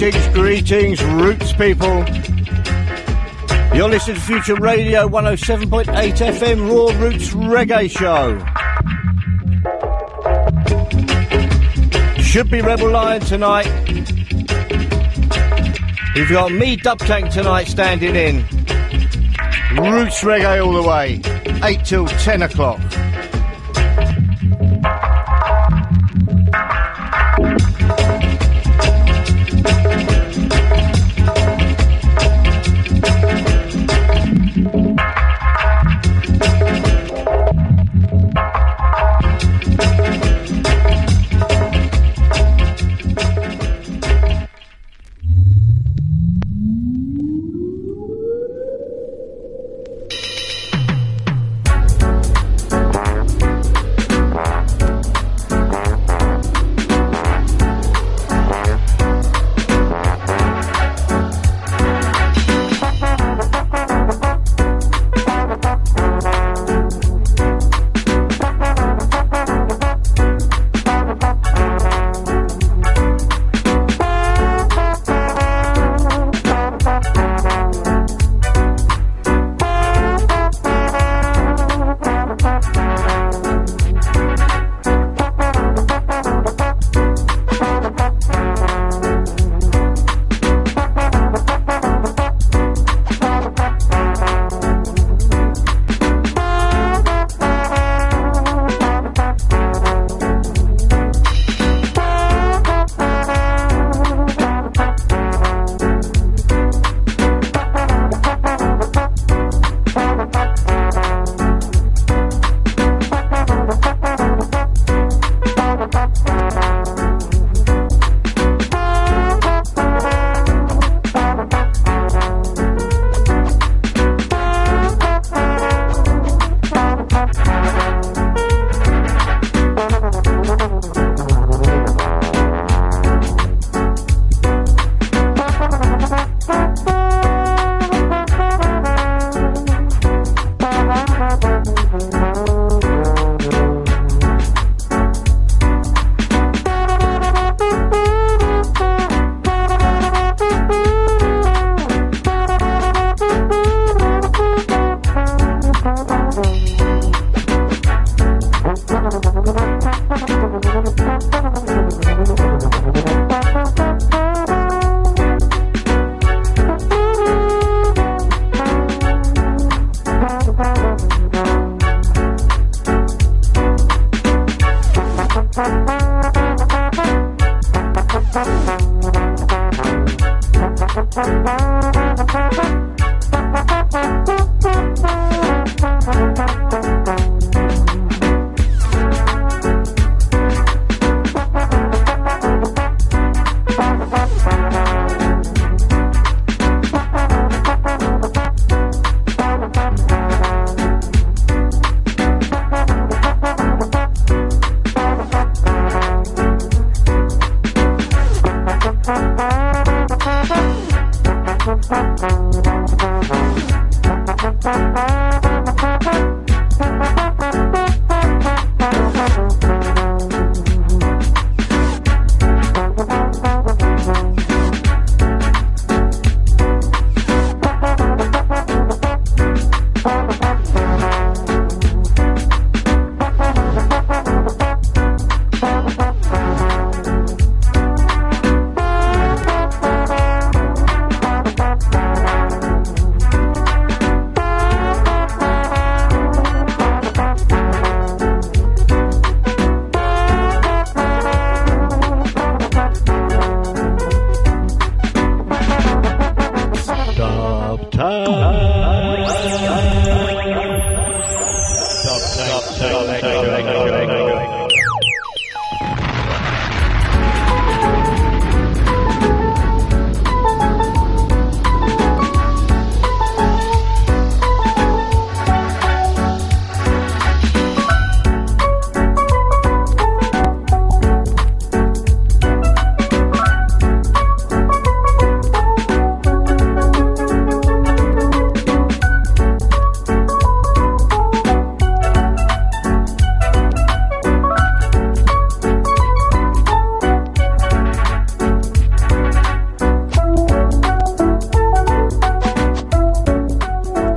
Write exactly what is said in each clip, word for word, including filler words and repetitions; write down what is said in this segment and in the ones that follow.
Greetings, greetings, Roots people. You're listening to Future Radio one oh seven point eight F M, Raw Roots Reggae Show. Should be Rebel Lion tonight. We've got me, Dub Tank, tonight standing in. Roots Reggae all the way. eight till ten o'clock.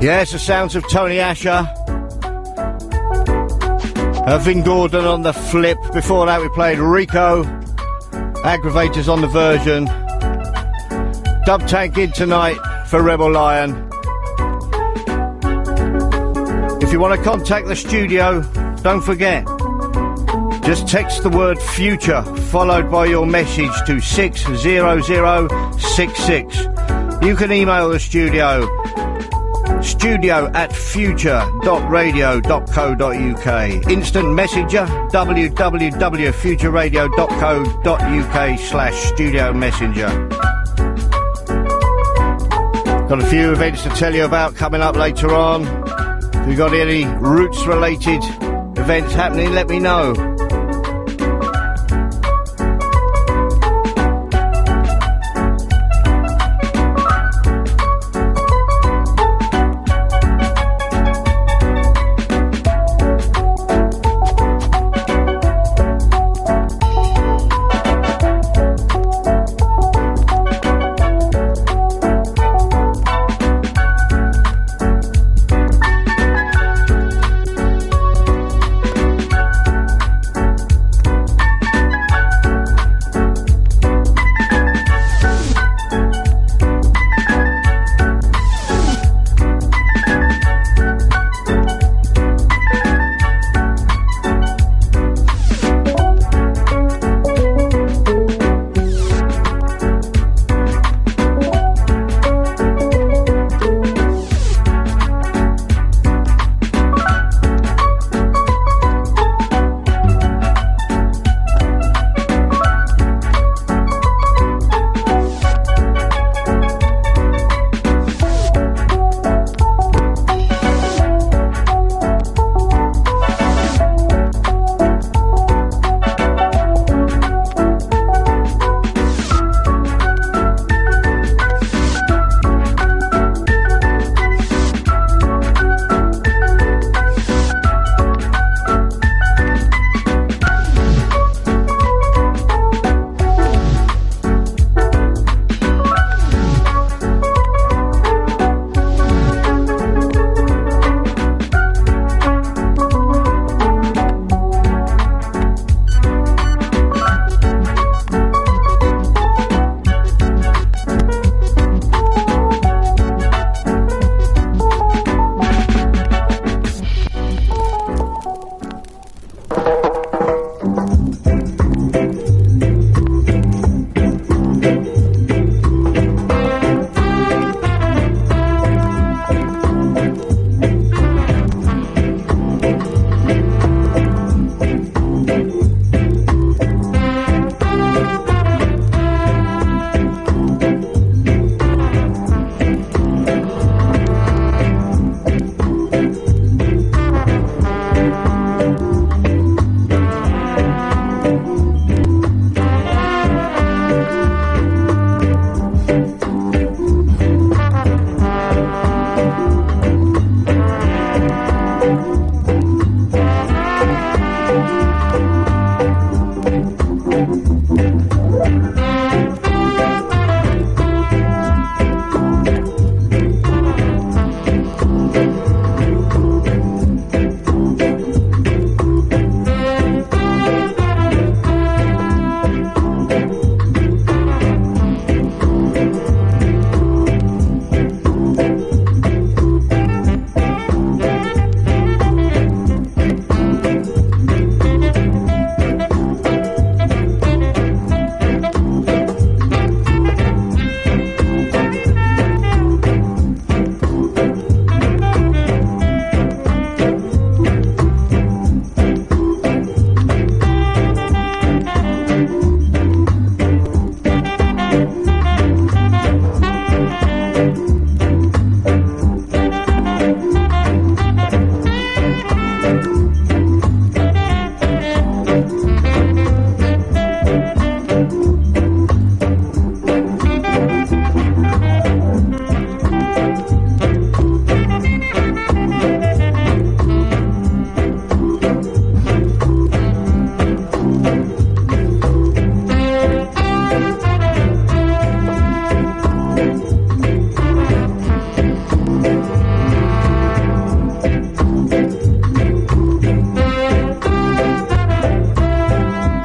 Yes, the sounds of Tony Asher. Uh, Vin Gordon on the flip. Before that we played Rico. Aggravators on the version. Dub Tank in tonight for Rebel Lion. If you want to contact the studio, don't forget, just text the word future followed by your message to six zero zero six six. You can email the studio, studio at future dot radio dot co dot uk. Instant messenger, w w w dot future radio dot co dot uk slash studio messenger. Got a few events to tell you about coming up later on. If you've got any roots related events happening, let me know.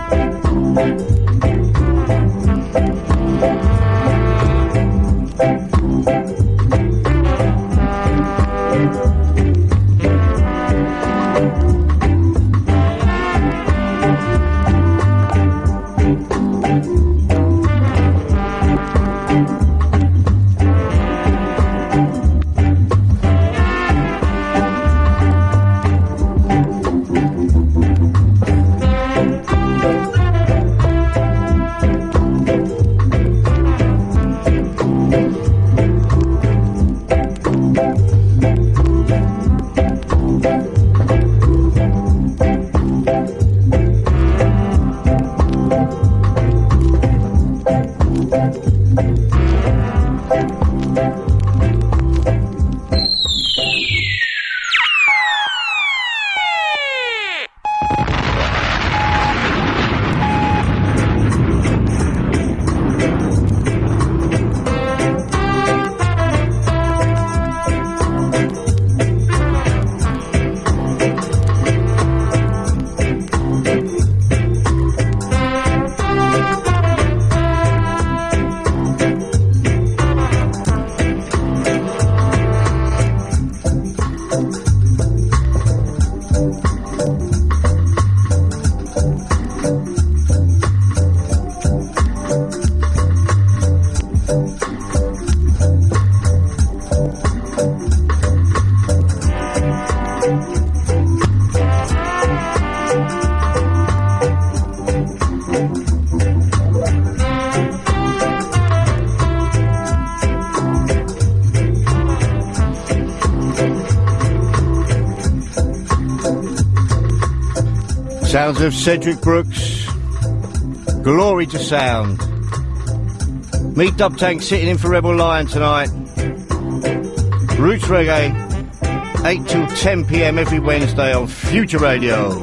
Sounds of Cedric Brooks, Glory to Sound. Meet Dub Tank sitting in for Rebel Lion tonight. Roots Reggae, eight till ten p m every Wednesday on Future Radio.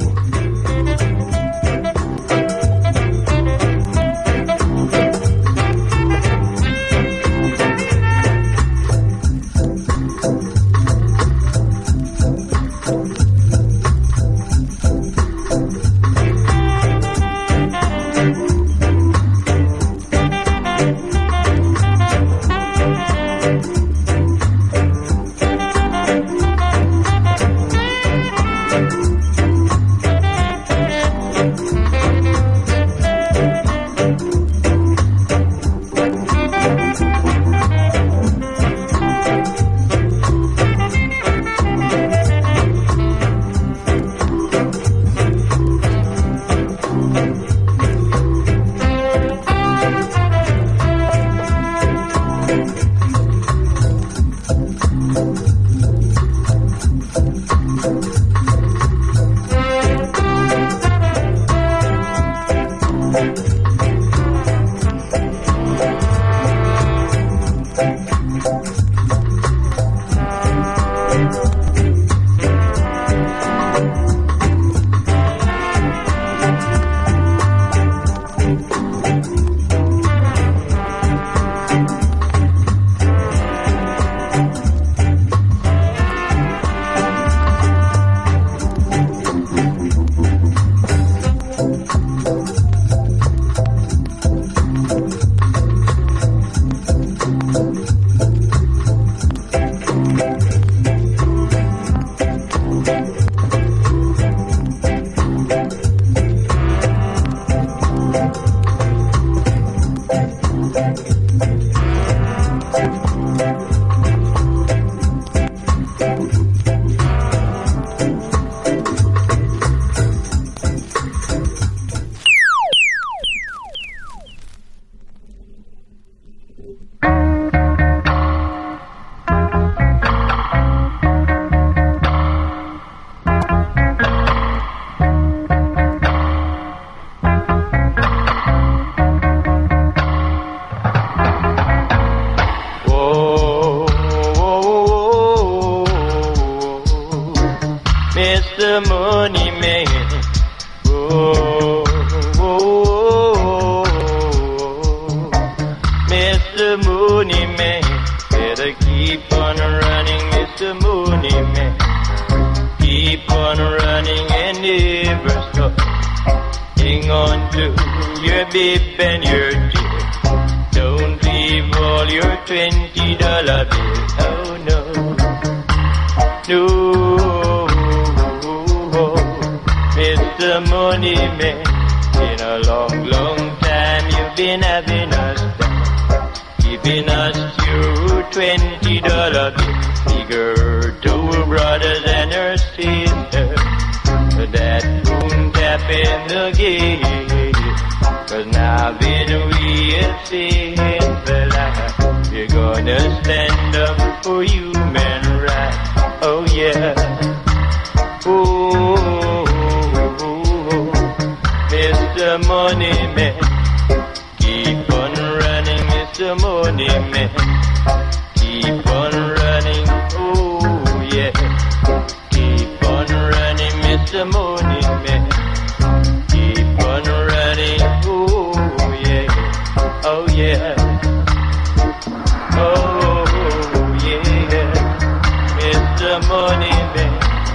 to your bib and your tip. Don't leave all your twenty dollar bills. Oh no, no, Mister Money Man. In a long, long time you've been having us down, giving us your twenty dollar bill. Figure two brothers and her sister that won't tap in the gate. Cause now that we have seen the light, we're gonna stand up for human rights. Oh yeah. Oh, Mister Money Man, keep on running, Mister Money Man, keep on running, oh yeah, keep on running, Mister Money Man, keep on running, oh yeah, oh yeah, oh yeah, Mister Money Man.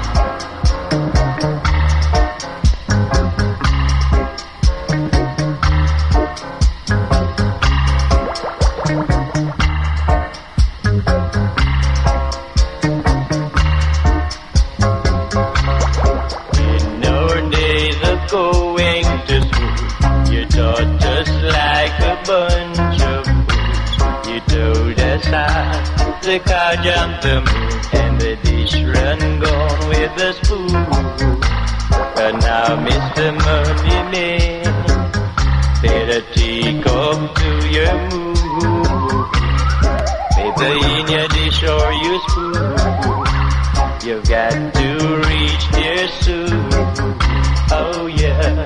The cow jumped the moon and the dish run gone with the spoon. But now Mister Money Man, better take off to your move. Paper in your dish or your spoon, you've got to reach there soon. Oh yeah,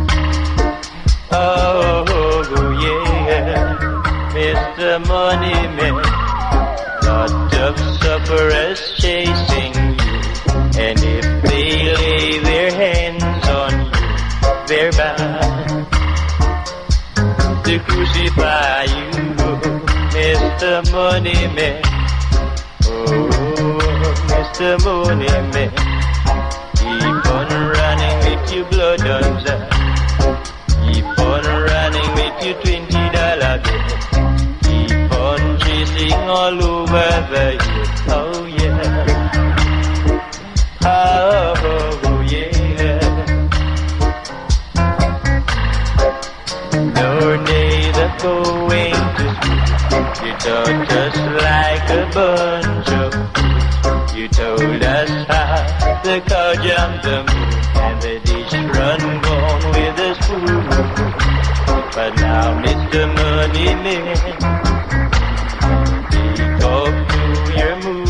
oh yeah, Mister Money Man. Lot of sufferers chasing you, and if they lay their hands on you, they're bound to crucify you, Mister Money Man. Oh, Mister Money Man, keep on running with your blood on that. Keep on running with your twenty dollar bill. All over the years, oh yeah, oh, oh yeah. No days of going to school, you taught us like a bunch of fools. You told us how the cow jumped the moon and the dish run gone with a spoon. But now Mister Money Man, up to your move.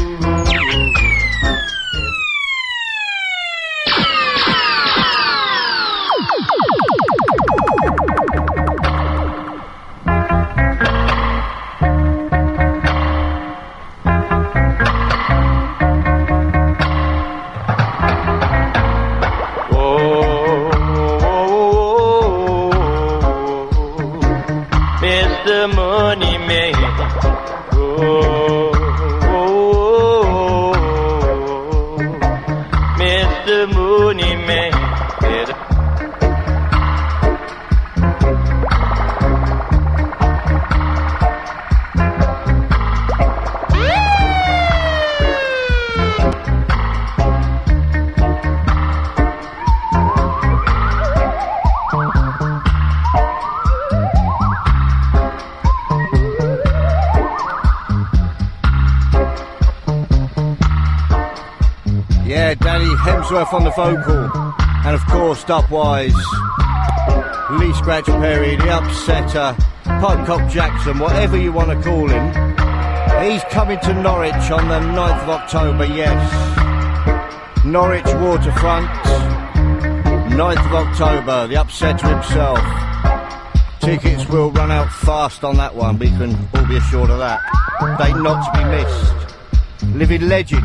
Oh, Mister Money Man. Money Man. Yeah, Danny Hemsworth on the vocal. And of course, Dubwise, Lee Scratch Perry, The Upsetter, Pudcock Jackson, whatever you want to call him. He's coming to Norwich on the ninth of October, yes. Norwich Waterfront, ninth of October, The Upsetter himself. Tickets will run out fast on that one, we can all be assured of that. They not to be missed. Living legend.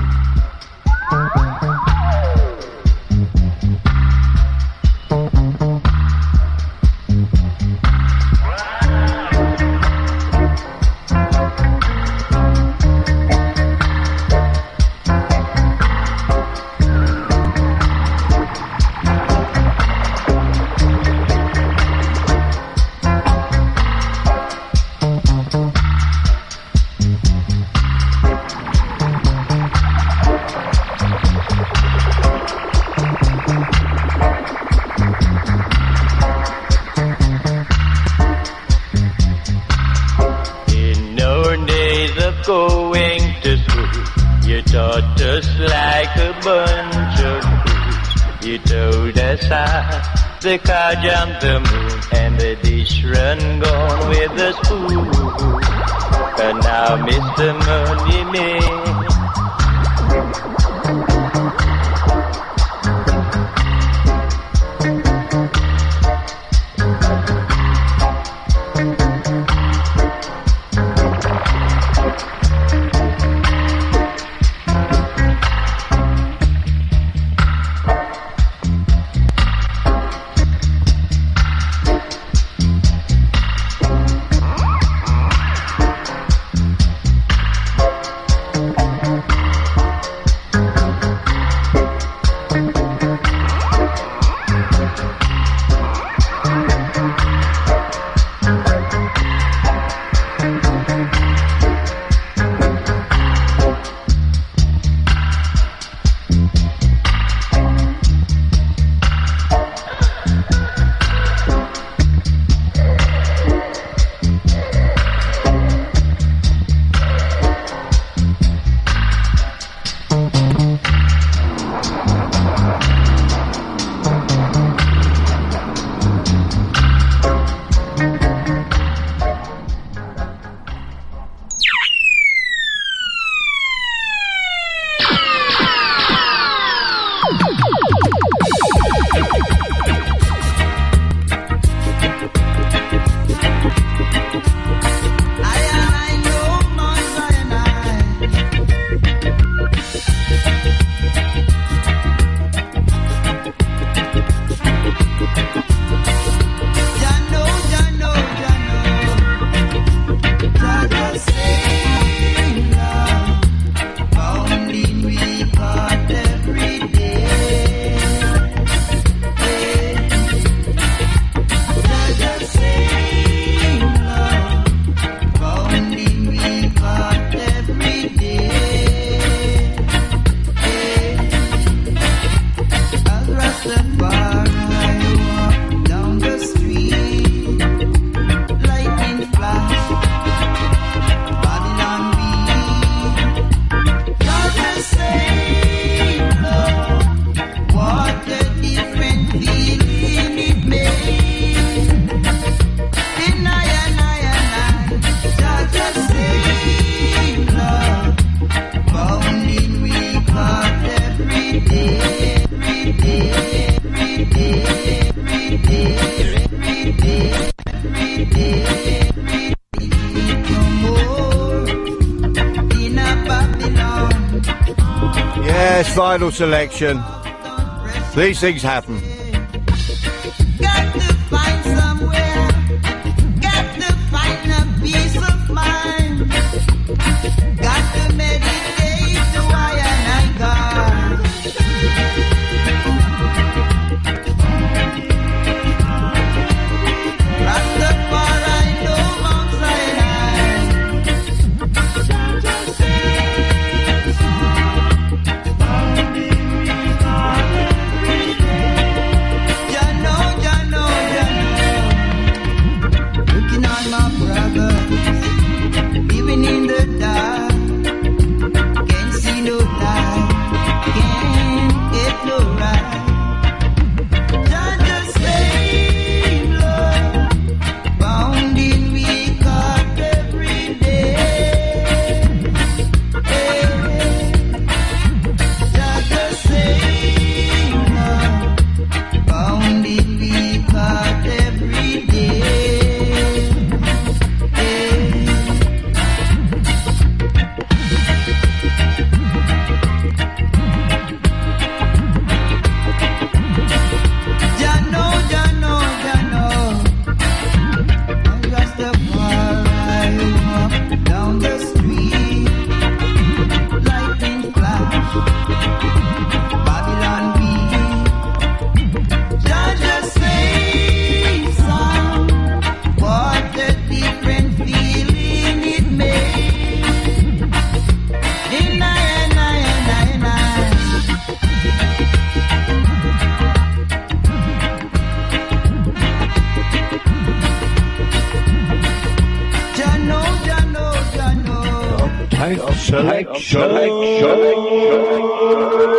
going to school. You taught us like a bunch of fools. You told us how the car jumped the moon and the dish run gone with the spoon. And now Mister Money Man, Vinyl selection. These things happen. Got to find somewhere, got to find a peace of mind, got to meditate to why and I God. Rastafari, no Mount Sinai. Select, select, select, select.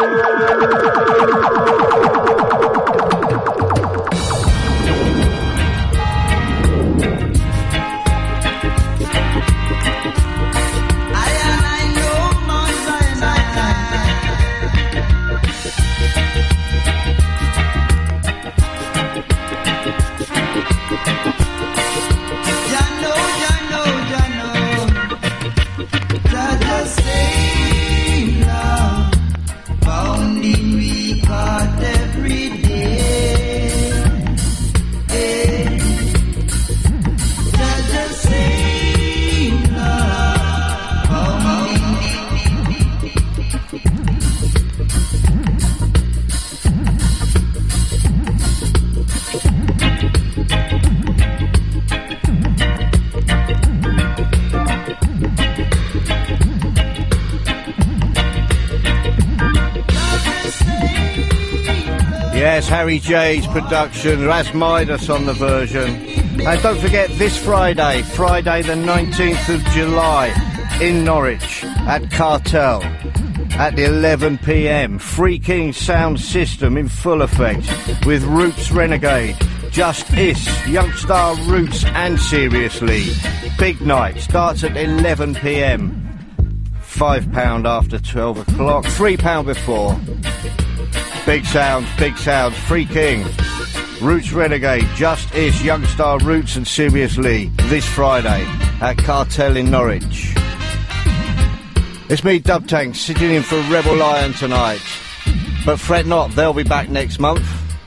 Harry J's production, Ras Midas on the version. And don't forget this Friday, Friday the nineteenth of July in Norwich at Cartel at eleven p m. Free King sound system in full effect with Roots Renegade, Just Is, Youngstar Roots and Seriously. Big night, starts at eleven p m. five pounds after twelve o'clock, three pounds before. Big sounds, big sounds, Free King, Roots Renegade, Just Is, Youngstar Roots and Seriously this Friday at Cartel in Norwich. It's me, Dub Tank, sitting in for Rebel Lion tonight. But fret not, they'll be back next month.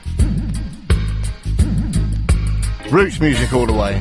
Roots music all the way.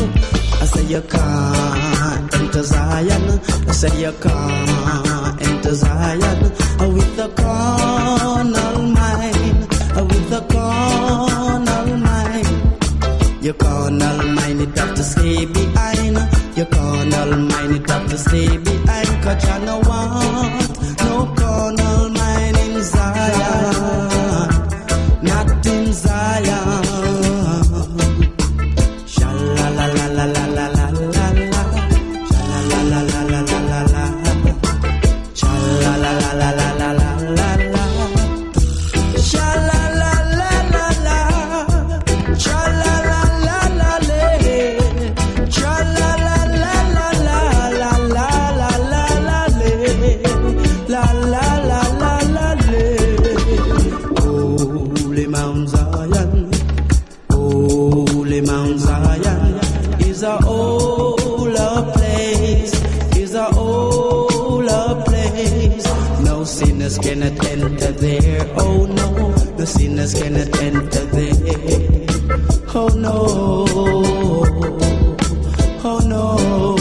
You can't enter to Zion uh, with the carnal mind, uh, with the carnal mind. Your carnal mind, it have to stay behind. Your carnal mind, it have to stay behind. Cause you no want no carnal mind in Zion, not in Zion. Sha la la la la la la la la la. Sha la la la la la la la la. Sha la la la la la la la la. Sha la la la la la. Sha la la la la la. Sha la la la la la la la la la la la la la la la. Holy Mount Zion, holy Mount Zion is a holy place, is a holy place. No sinners cannot enter there. Oh no, the sinners cannot enter there. Oh no, oh no.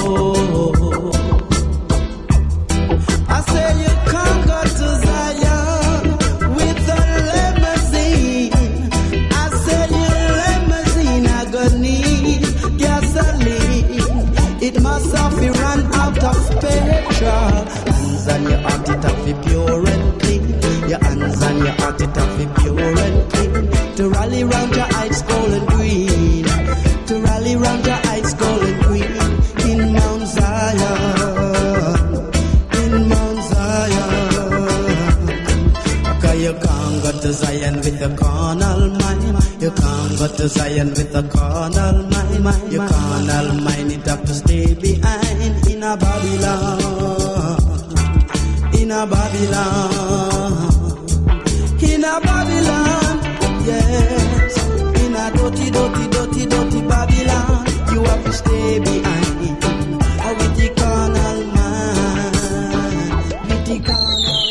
I say you can't go to Zion with a limousine. I say your limousine I gonna need gasoline. It must have been run out of petrol. Hands on your heart, it have to be pure and clean. Your hands on your heart, it have to be pure and clean. To rally round your eyes, golden green. To rally round your eyes, golden green. In Mount Zion, in Mount Zion. Cause you can't go to Zion with a carnal mind. You can't go to Zion with a carnal mind. Your carnal mind, it have to stay behind in a Babylon, in a Babylon, in a Babylon, yes, in a dirty, dirty, dirty, dirty Babylon. You have to stay behind uh, with the carnal mind, with the carnal mind.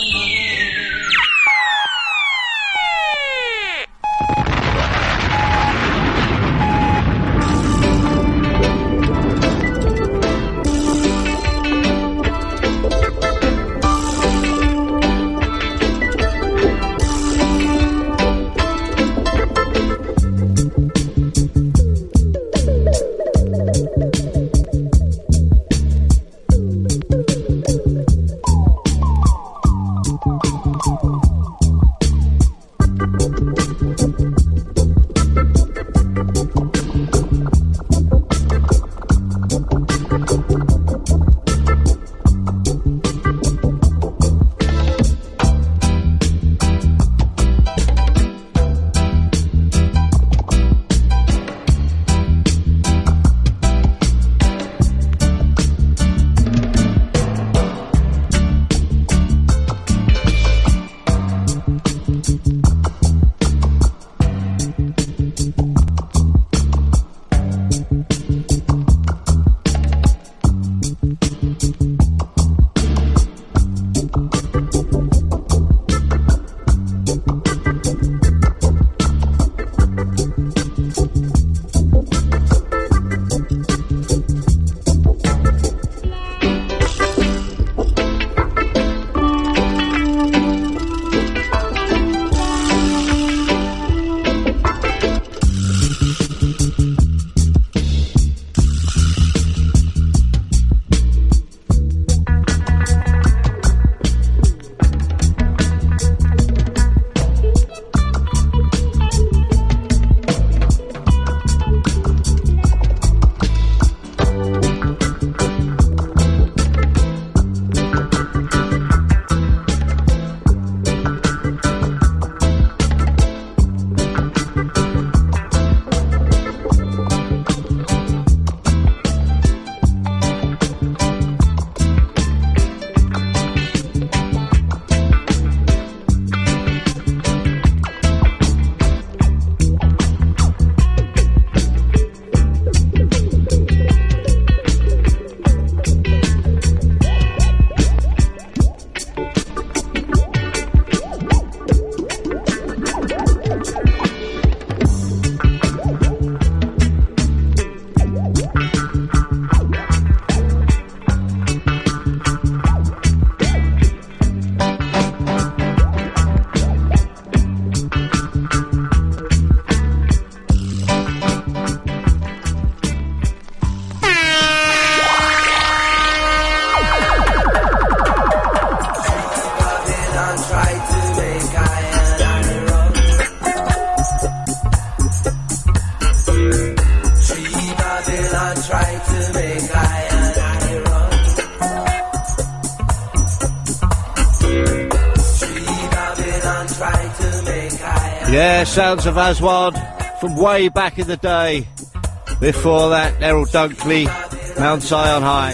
Yeah, sounds of Aswad from way back in the day. Before that, Errol Dunkley, Mount Zion High.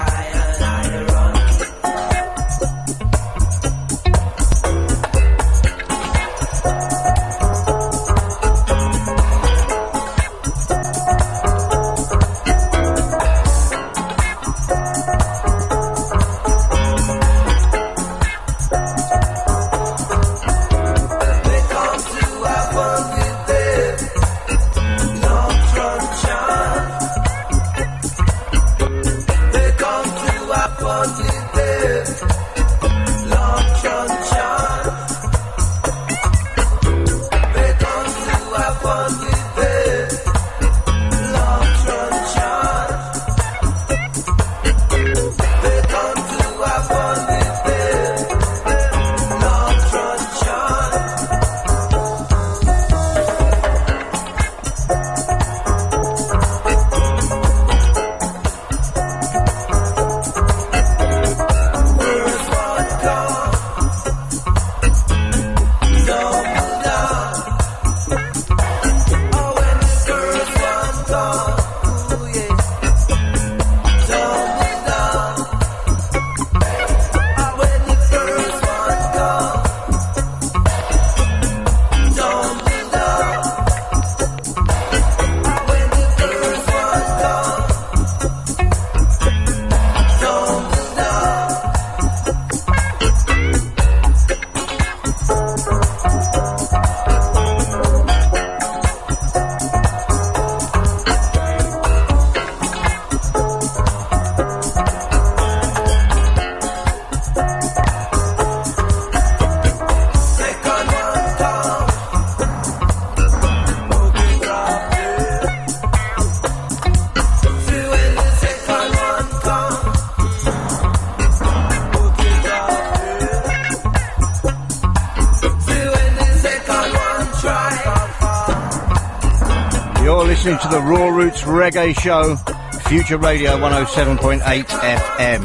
Listening to the Raw Roots Reggae Show, Future Radio one oh seven point eight F M.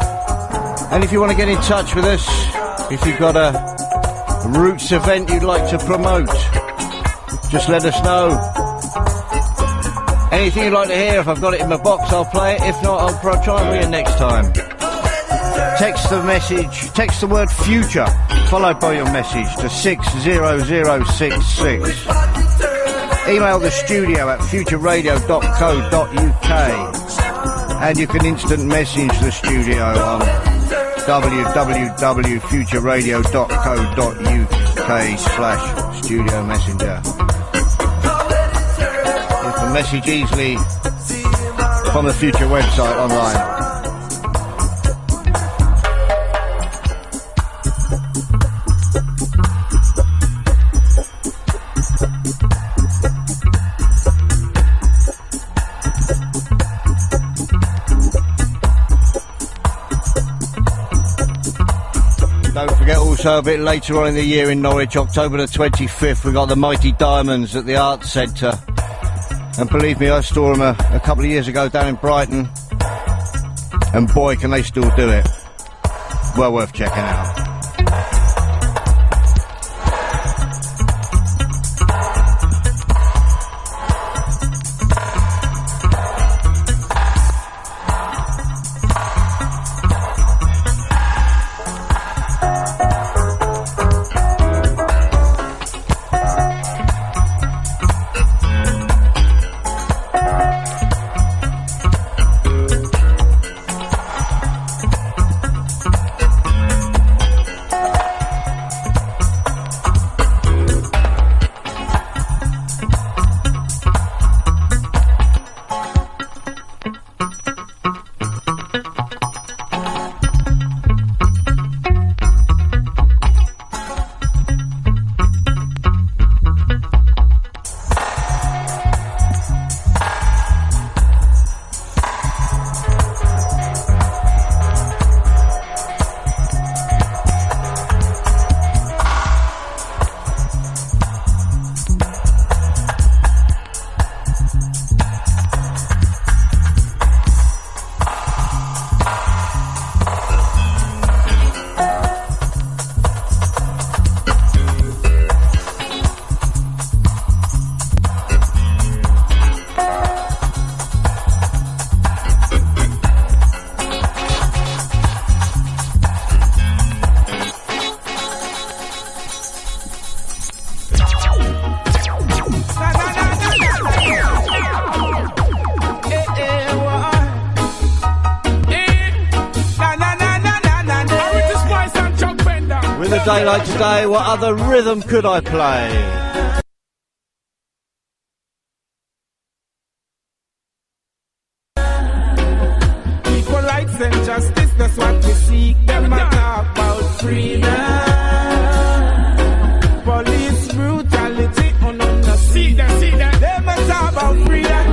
And if you want to get in touch with us, if you've got a Roots event you'd like to promote, just let us know. Anything you'd like to hear, if I've got it in my box, I'll play it. If not, I'll pro- try and bring it next time. Text the message, text the word future, followed by your message to six zero zero six six. Email the studio at future radio dot co dot uk, and you can instant message the studio on w w w dot future radio dot co dot uk slash studio messenger. You can message easily from the Future website online. Also, a bit later on in the year in Norwich, October the twenty-fifth, we got the Mighty Diamonds at the Arts Centre. And believe me, I saw them a, a couple of years ago down in Brighton. And boy, can they still do it. Well worth checking out. day like today, what other rhythm could I play? Equal rights and justice, that's what we seek. Them a talk about freedom. Police brutality, oh no, no, see that, see that. Them a talk about freedom.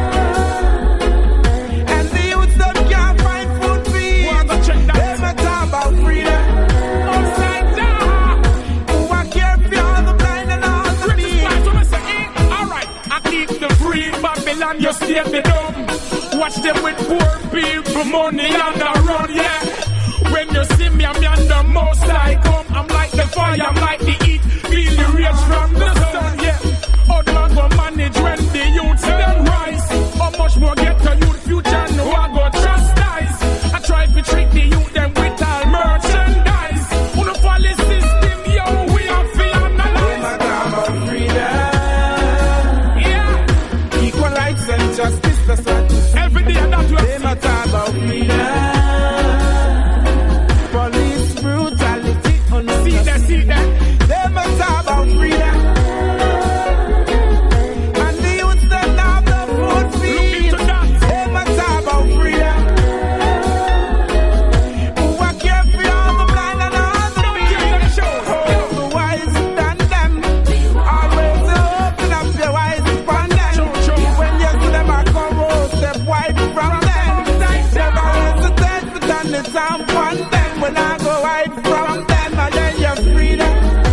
And the youths them can't find food to eat. Them a talk about freedom. Upside down. Who a care for all the blind and all the meek. Alright, I keep the free Babylon, you stay the dumb. Watch them with poor people, money on the run, yeah. When you see me, I'm yonder most I come. I'm like the fire, I'm like the heat. Feel the rays from the sun, yeah. How do I go manage when the youths them rise? How much more get to youth future? No, I go trust dice. I try to trick the youth them with all merchandise. Who the fall the system, yo, we have to analyze. They talk about freedom, yeah. Equal rights and justice, that's what every day that we they not talk about freedom. Police brutality, oh no, see that, see that. They must talk about freedom. And the youths that have the food feed. They must talk about freedom. Who are care for all the blind and all the weak. The wise than them. Always open up your eyes upon them. When you see them, I come out, step wide from them. Never hesitate to turn the sound on them. When I go wide from them, I let you freedom.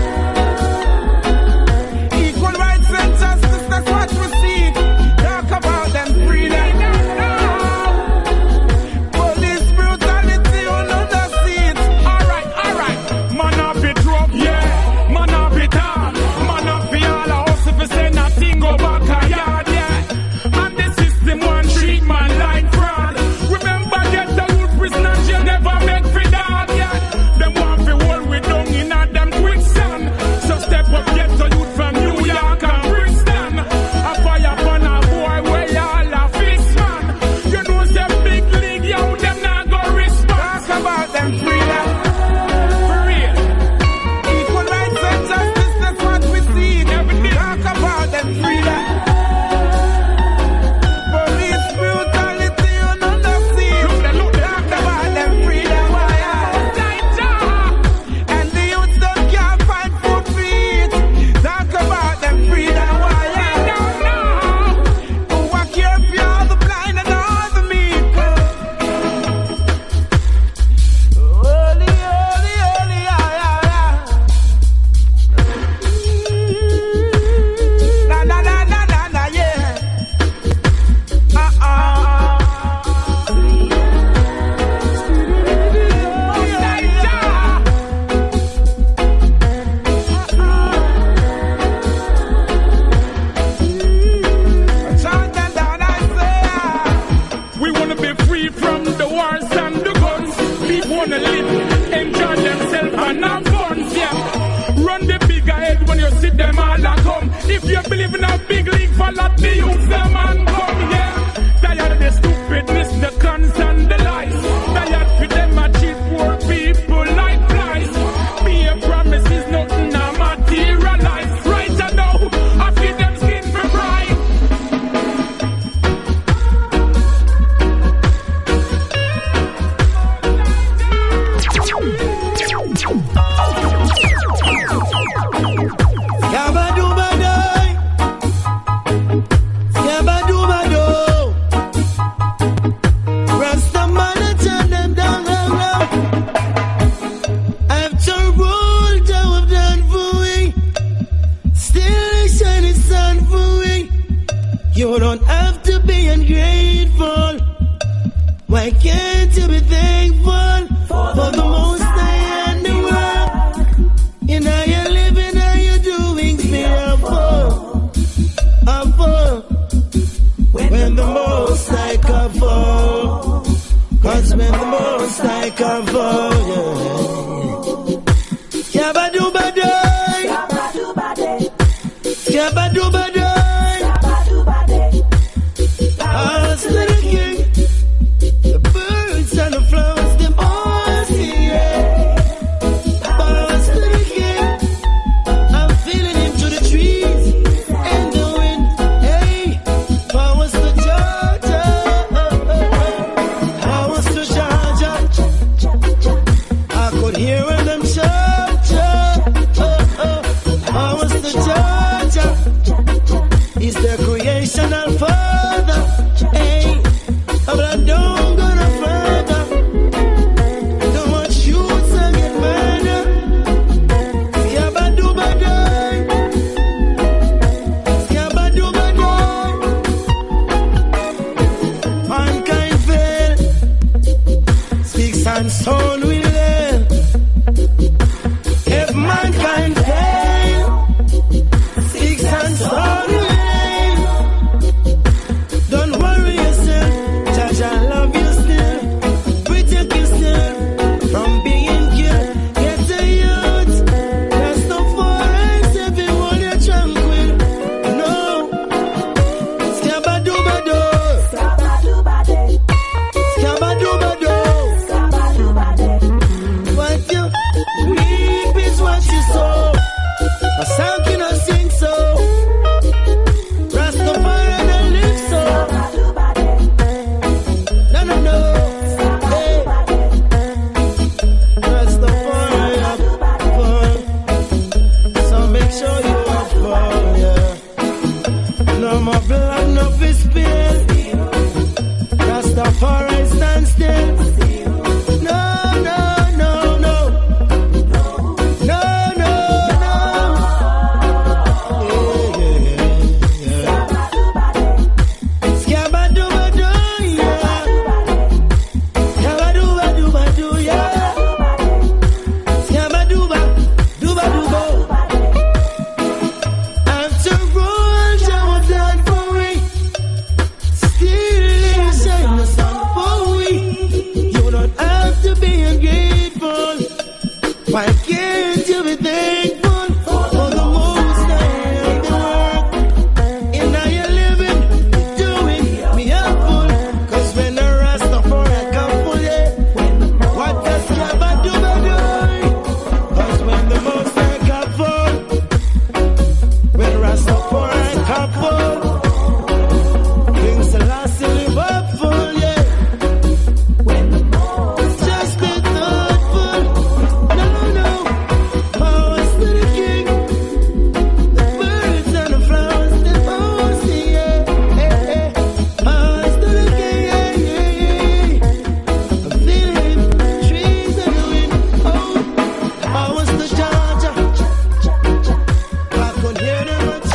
Equal rights and justice, that's what we seek. Talk about them freedom. Police brutality, you know the seat. Alright, alright. Man up it drop, yeah. Man up it hard. Man up the all a house if you say nothing go back a yard, yeah. And the system one treat man like fraud. Remember get the youth prisoners, you never make for that, yeah. Them want to hold we down in a them quicksand. So step up, get the youth from New York and Brixton. A fire upon a boy where y'all a fix man. You know say big league, yo, them not go respond. Talk about them freedom. For real. Equal rights and justice, that's what we see. Every day. Talk about them freedom. Police brutality, you know the scene. Talk about them freedom. And the youths don't can't find food to eat. Talk about them freedom. Who are care for all the blind and all the meek. Holy, holy, holy, yeah, yeah, yeah. Na, na, na, na, na, na, yeah. Uh-uh. Chant them down, I say, we wanna be free from the wars and the guns. People wanna live, enjoy themselves and have fun, yeah. Run the big ahead when you see them all a come. If you believe in a big league, follow the youth, them and come, yeah. Tired of the stupidness, the cons and the lies. Tired for them a cheat poor people like flies. Be a promise is nothing a materialize. Right or now, I feed them skin for pride. Yabba-dooba-day. Yabba-dooba-do. Rastaman, I turn them down, down, down. After all that we've done for we, still a shining sun for we. You don't have to be ungrateful. Why can't you be thankful for the most high and the world? You know you're living and you're doing fearful. Awful. When the most high come fall. Cause when the most high come fall, yeah. Yabba-dooba-day. Yabba-dooba-day. I'll say it again. The birds and the flowers, them all sing, yeah. I'll say it and stone will live. If mankind fail, sticks and stone will live. Don't worry yourself, Judge, I love you still. Protect you still from being killed. Get the youth, that's no forest, everyone you're tranquil. No, Scabadoo-badoo, Scabadoo-badoo. What you reap is what you sow. A song cannot sing so. Rastafari don't live so. No, no, no. Hey. Rastafari up for. So make sure you up for, yeah. No more blood, no fish spill. Rastafari stand still. No, no, no, no. No, no, no. Yeah, yeah, yeah. Scabadoo-badoo, yeah. Scabadoo-badoo-badoo, yeah. Scabadoo-ba-doo-ba-doo-bo. After all, Jah died for we. Still in shine the sun for we. You don't have to be ungrateful. Why can't you be thankful for the most high and the work? In how you living, doing me helpful. Cause when the Rastafari come full, yeah. What does Scabadoo-badoo? Cause when the most high come full, when Rastafari come full, King Selassie live up full, yeah. Just be thoughtful. No, no. Powers to the king. The birds and the flowers, the powers to yeah. Hey, hey. Powers to the king, yeah, yeah, yeah. I'm feeling trees and the wind. Oh, powers to Georgia. I could hear them at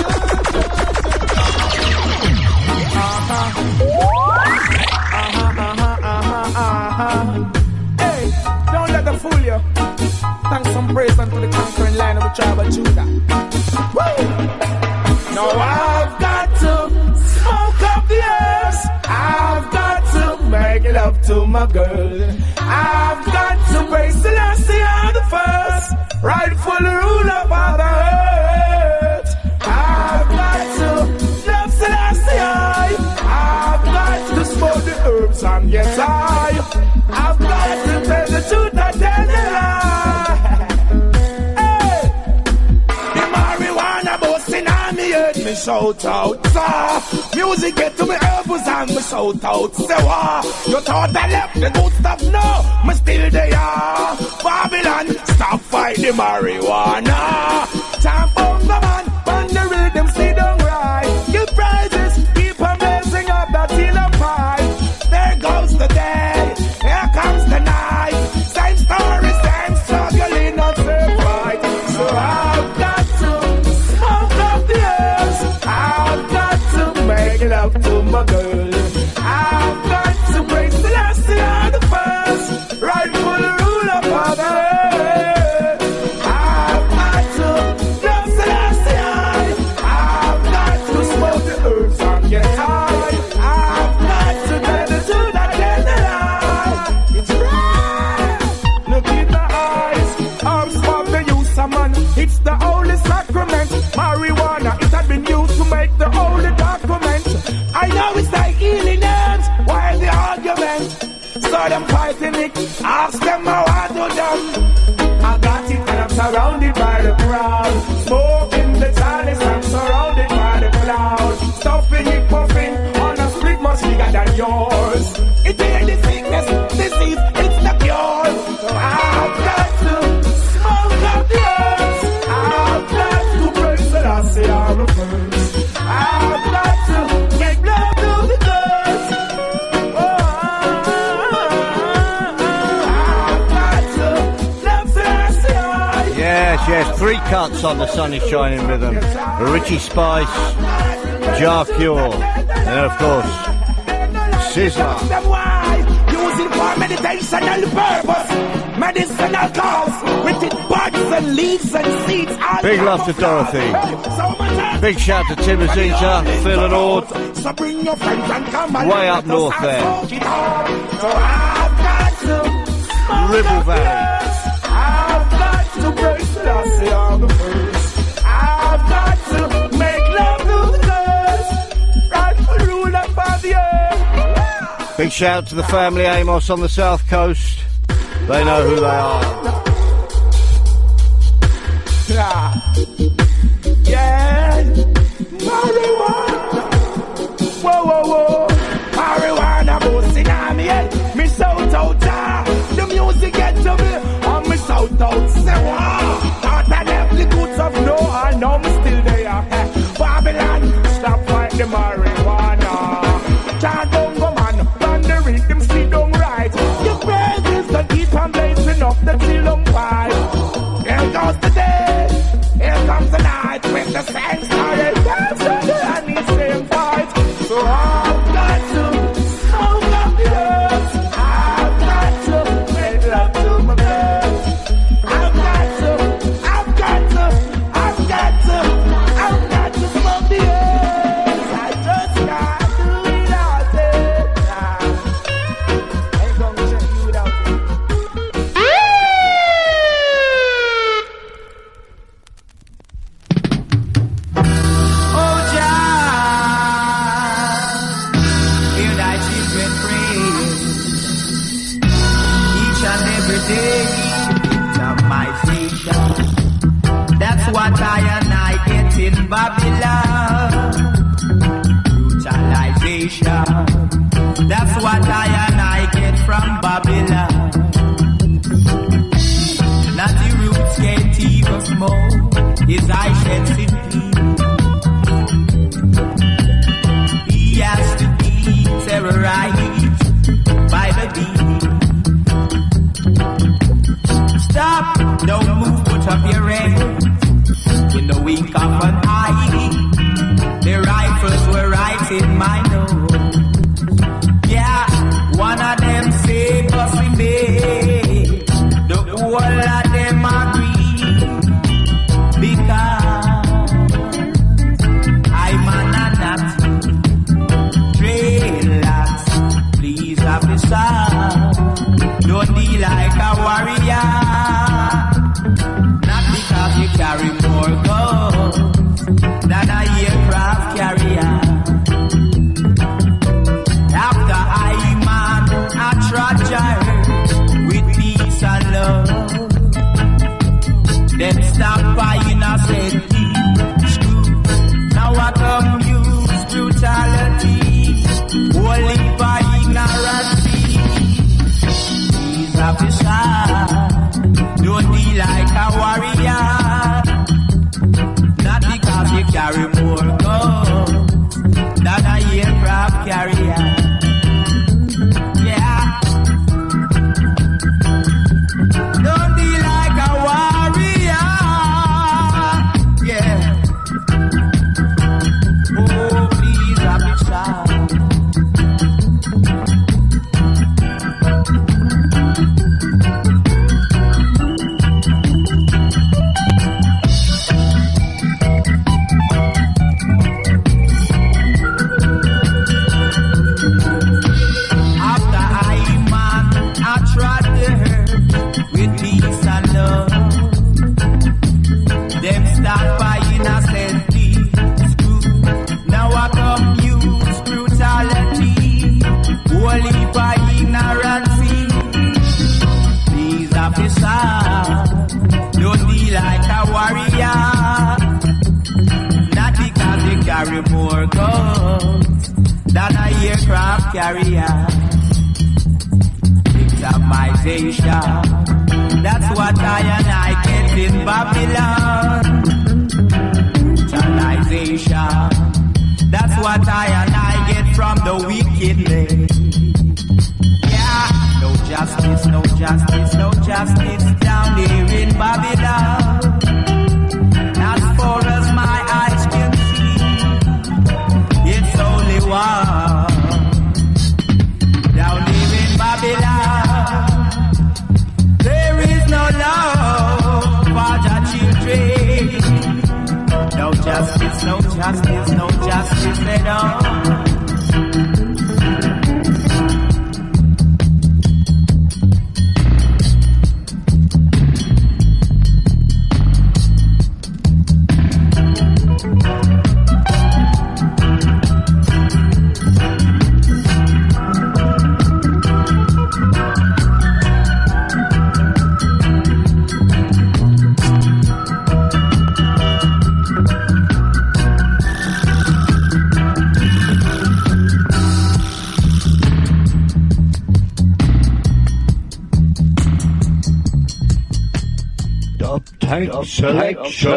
Hey, don't let them fool you. Thanks some praise unto the conquering line of the tribe of Judah. Woo! Now I've got to smoke up the earth. I've got to make love to my girl. I've got to praise Selassie on the first, rightful ruler of the earth. I've got to love Selassie. I've got to smoke the herbs and get high. I've got to tell the truth and tell the lie. Hey, the marijuana busting on me head, me shout out, sir. Music get to me elbows and me shout out, say what? You thought I left the good stuff, no, me still there. Babylon, stop fight the marijuana. Champ on the man, on the rhythm, sit down right. Give prizes, keep on blazing up that till a pie. There goes the day, here comes the night. Same story, same struggling, not fair fight. So I've got to smoke up the earth. I've got to make love to my girl. I've got to praise Selassie on the first, rightful ruler of the earth. I've got to love Selassie. I've got to smoke the herbs and get high. I've got to tell the truth and tell the lie. It's right. Look in the eyes. Arms of the use of man. It's the holy sacrament. Marijuana, it had been used to make the holy document. I know it's like healing hands. Why the argument? So them fighting it. Ask them how I do them. I got it and I'm surrounded by the crowd. Smoking the chalice, I'm surrounded by the cloud. Stuffing it, puffing on a split much bigger than yours. It ain't the sickness, disease, it's the cure. So I've got to smoke up the earth. I've got to praise the last year of first. I've got to make love to the girls. Oh, I've got to love the last year. Yes, yes, three cuts on the Sun is Shining rhythm. Richie Spice, Jah Cure, and of course, Sizzler. Waiting for meditational purpose, medicinal cause, with its buds and leaves and seeds. Big love to Dorothy. Big shout to Tim Azita, Phil and Ord. So bring your friends and come and Way let up us north have there. smoke it all. So I've got to Ribble Valley. I've got to praise the Lassie on the first. I've got to make love to the girls. Right for rule upon the earth. Big shout to the family Amos on the south coast. They know who they are. Yeah. Yeah. Marijuana. Whoa, whoa, whoa. Marijuana boosting on me head. Me shout out, ah. The music get to me. And me shout out, say wow. Thought I left the goods of no, I know me still there. Babylon, stop fight the marijuana. Chant don't go man, run the rhythm, see don't right. Your praises don't keep on blazing up the chill on fight. Here goes the day, here comes the night. With the same story, dance on the honey, same fight. So I've got to smoke up the earth. I've got to make love to my birds. I've got to, I've got to, I've got to, I've got to smoke the earth. I just can't do without it. Nah. Ain't gonna check you without it. Oh, Jah, hear thy children pray each and every day. Victimization, that's what I and I get in Babylon. Brutalization, that's what I and I get from Babylon. Not the roots can't even smoke, his eye sheds in peace. He has to be terrorized by the beast. Stop, don't move, put up your hands. In the wink of an eye, the rifles were right in my nose. Yeah, one of them say, Bussy Bay. The whole of them agree. Because I'm an anat. Dreadlocks, please officer. Don't be like a warrior. Not because you carry more guns than a aircraft carrier. After I man a tragedy with peace and love, then stop by innocent screw. Now I come use brutality, only by ignorance. These officers don't be like a warrior. Not because you carry more guns than a aircraft carrier. Yeah. Don't be like a warrior. Yeah. Oh, please, officer. After I man I tried to hurt with peace and love, them start by innocent screw. Now I come use brutality, only by ignorance. These officers don't be like a warrior. Not because they carry more guns than a aircraft carrier. Victimization, that's what I and I get in Babylon. Brutalization, that's what I and I get from the wickedness. Yeah, no justice, no justice, no justice down here in Babylon. As far as my eyes can see, it's only one. Down here in Babylon. justice, no justice at all. Tank selection.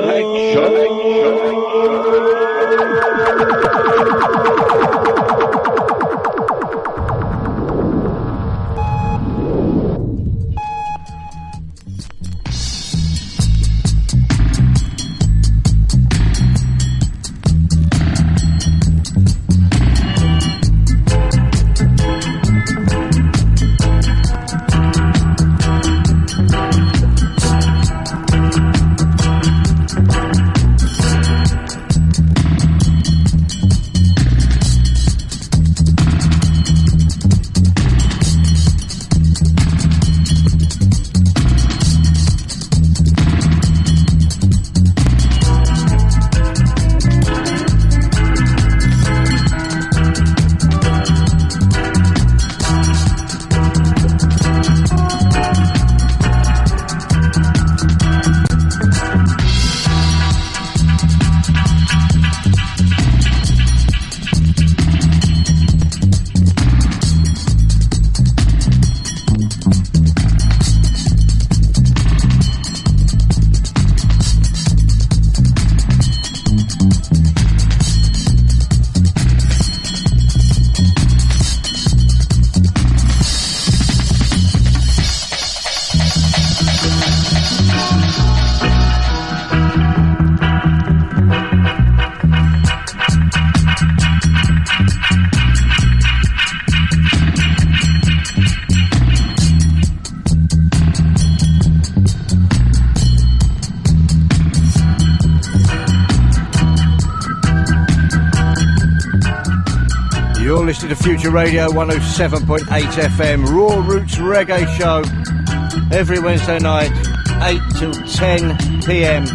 You're listening to Future Radio one oh seven point eight F M, Raw Roots Reggae Show, every Wednesday night, eight till ten p m.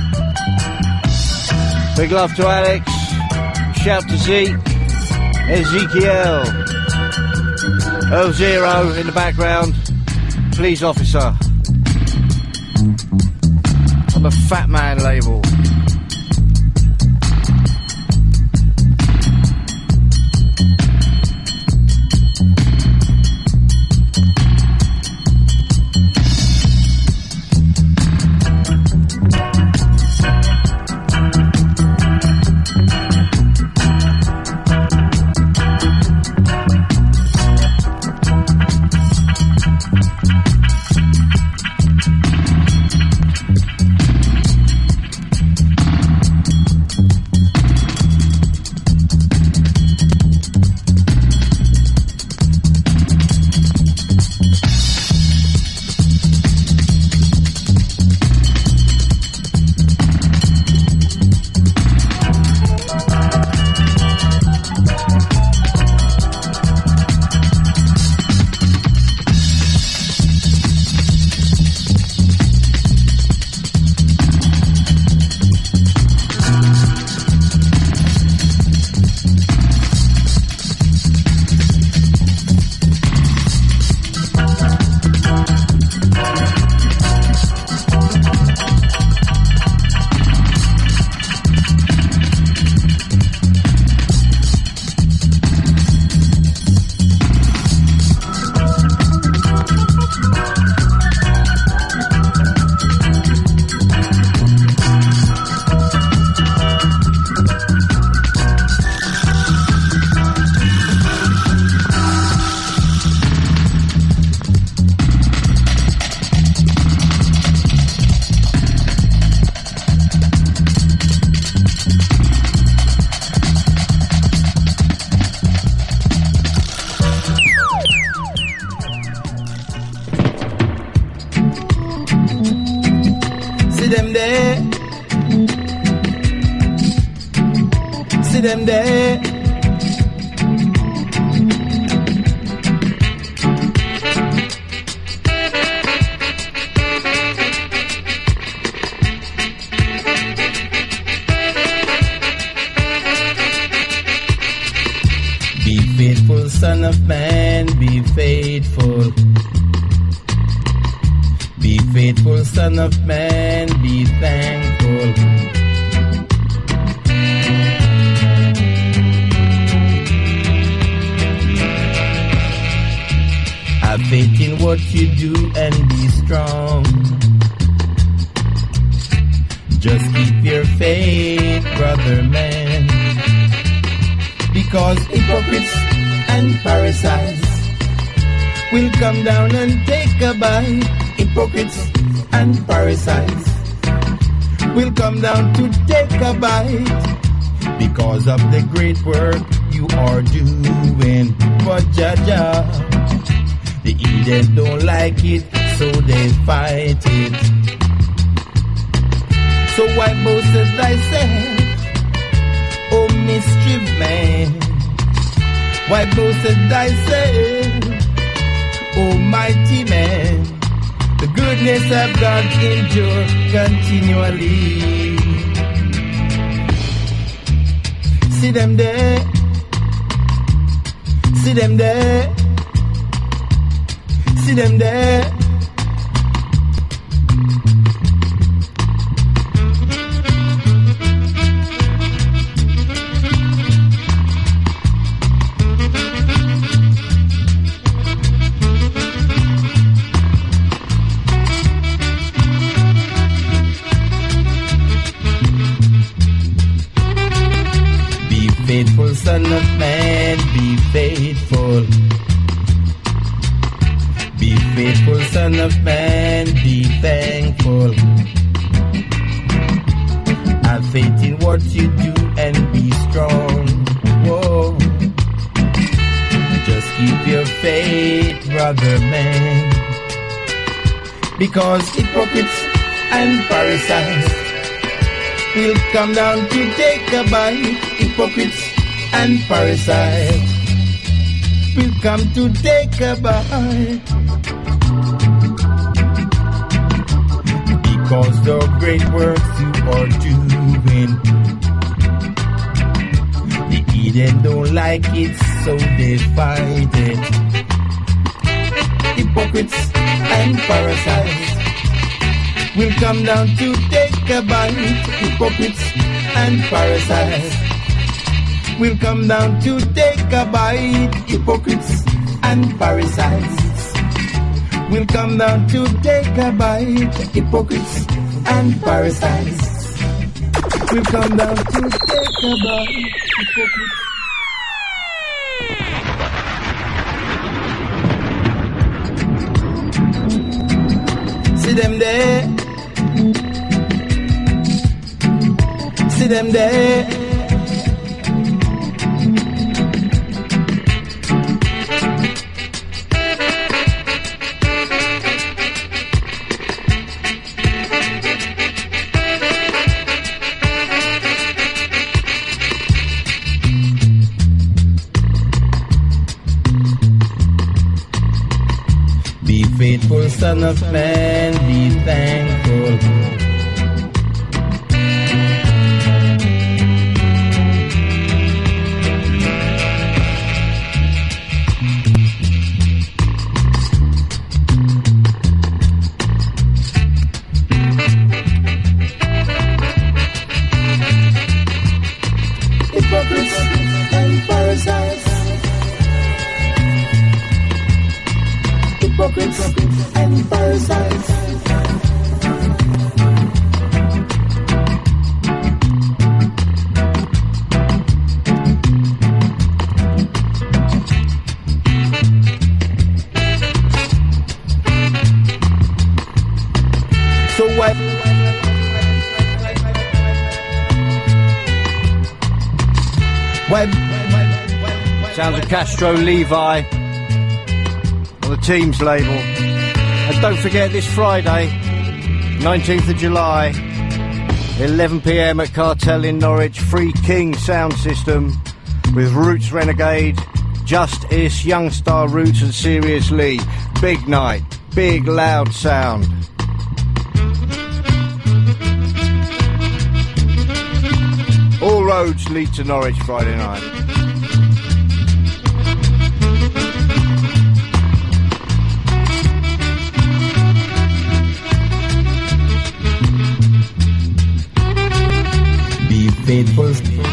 Big love to Alex, shout to Zeke, Ezekiel, L Zero in the background, please officer, on the Fat Man label. See them there. Be faithful, son of man, be faithful. Be faithful, son of man, be thankful. Have faith in what you do and be strong. Just keep your faith, brother man. Because hypocrites and parasites will come down and take a bite. Hypocrites and parasites will come down to take a bite because of the great work you are doing. But Jaja, the Eden don't like it, so they fight it. So why boast thyself, O mischief man? Why boast thyself, O mighty man? The goodness of God endure continually. See them there. See them there. See them there. Faithful son of man, be faithful. Be faithful son of man, be thankful. Have faith in what you do and be strong. Whoa. Just keep your faith, brother man. Because hypocrites and parasites will come down to take a bite. Hypocrites and parasites will come to take a bite. Because the great works you are doing, the Eden don't like it, so they fight it. Hypocrites and parasites will come down to take a bite. Hypocrites and parasites will come down to take a bite. Hypocrites and parasites will come down to take a bite. Hypocrites and parasites will come down to take a bite. Hypocrites. See them there. See them there. Be faithful, son of man, be thankful. Hypocrites and parasites. Hypocrites and parasites. So why? Why? Sounds of Castro Levi on the Teams label. And don't forget this Friday, nineteenth of July, eleven p m at Cartel in Norwich. Free King sound system with Roots Renegade, Justice, Youngstar Roots and Serious Lee. Big night, big loud sound. All roads lead to Norwich Friday night. Be faithful.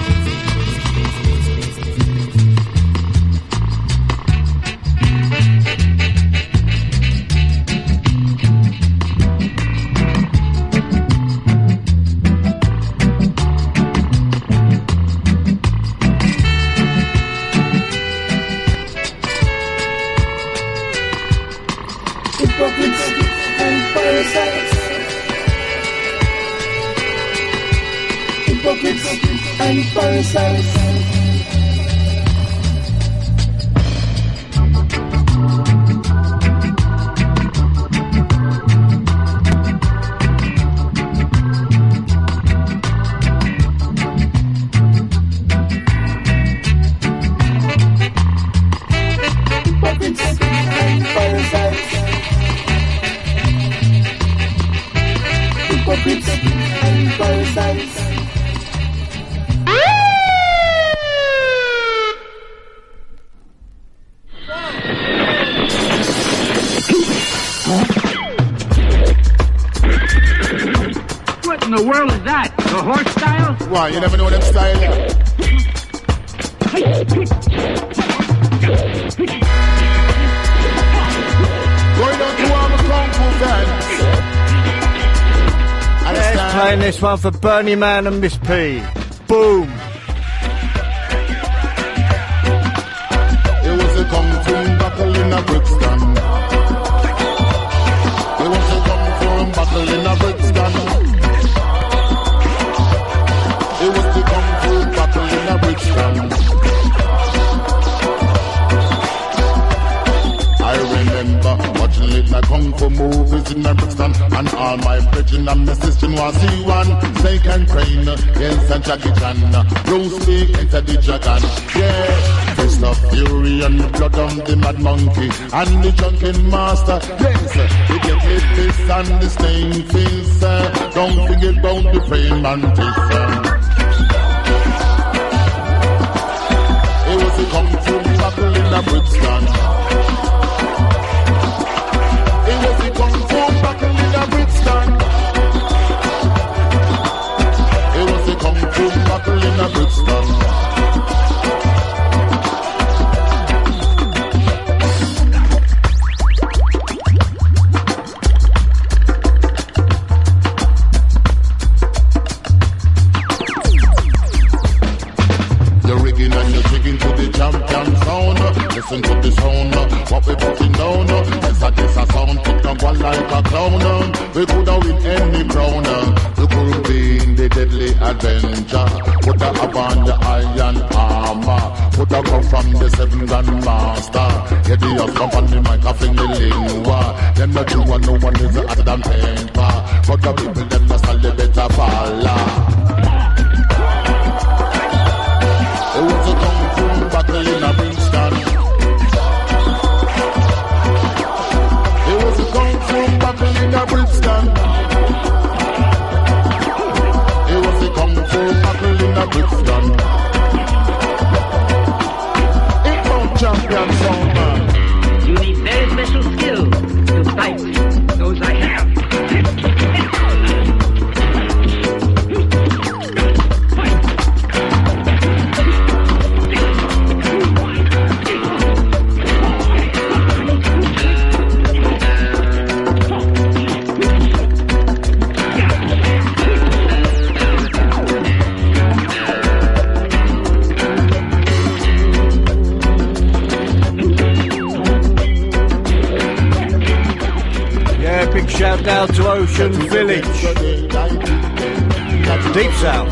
Hypocrites and parasites. Hypocrites and parasites. Hypocrites and parasites. Hypocrites and parasites. What in the world is that? The horse style? Why, you never know them style, yeah? Going on to all the Kung Fu fans. Let's playing this one for Bernie Man and Miss P. Boom. It was a Kung Fu battle in a Brixton. It was a Kung Fu battle in a Brixton. It was the Kung Fu battle in a Brixton. I remember watching late night Kung Fu movies in Brixton, and all my brethren and my sister was see one Snake and Crane against and Jackie Chan. Bruce Lee enter the dragon, yeah. Fist of fury and the blood of the mad monkey and the drunken master. Yes, the deadly fist and the stained face. Don't forget about the praying mantis. It was a Kung Fu battle in a Brixton. It was a Kung Fu battle in a Brixton. It was a Kung Fu battle in a Brixton. You're rigging and you're jigging to the champion sound. Listen to the sound, what we putting down. Yes, I guess a sound pick up one like a clown. We could have win any crown. You could be in the deadly adventure. Put a up on the iron armor. Put a come from the seven grandmaster. Get the house come on the mic, I fling the lingua. Them not you and no one is hotter than paper. But the people them must all the better fall. It was a Kung Fu battle in a Brixton. It was a Kung Fu battle in a Brixton. It was a Kung Fu battle in a Brixton. It found champion sound man. You need very special skills to fight. Those I have. Big shout out to Ocean Village. Deep South.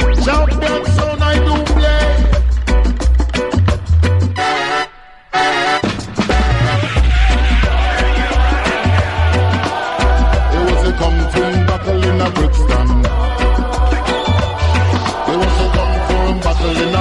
Champion sound I do play.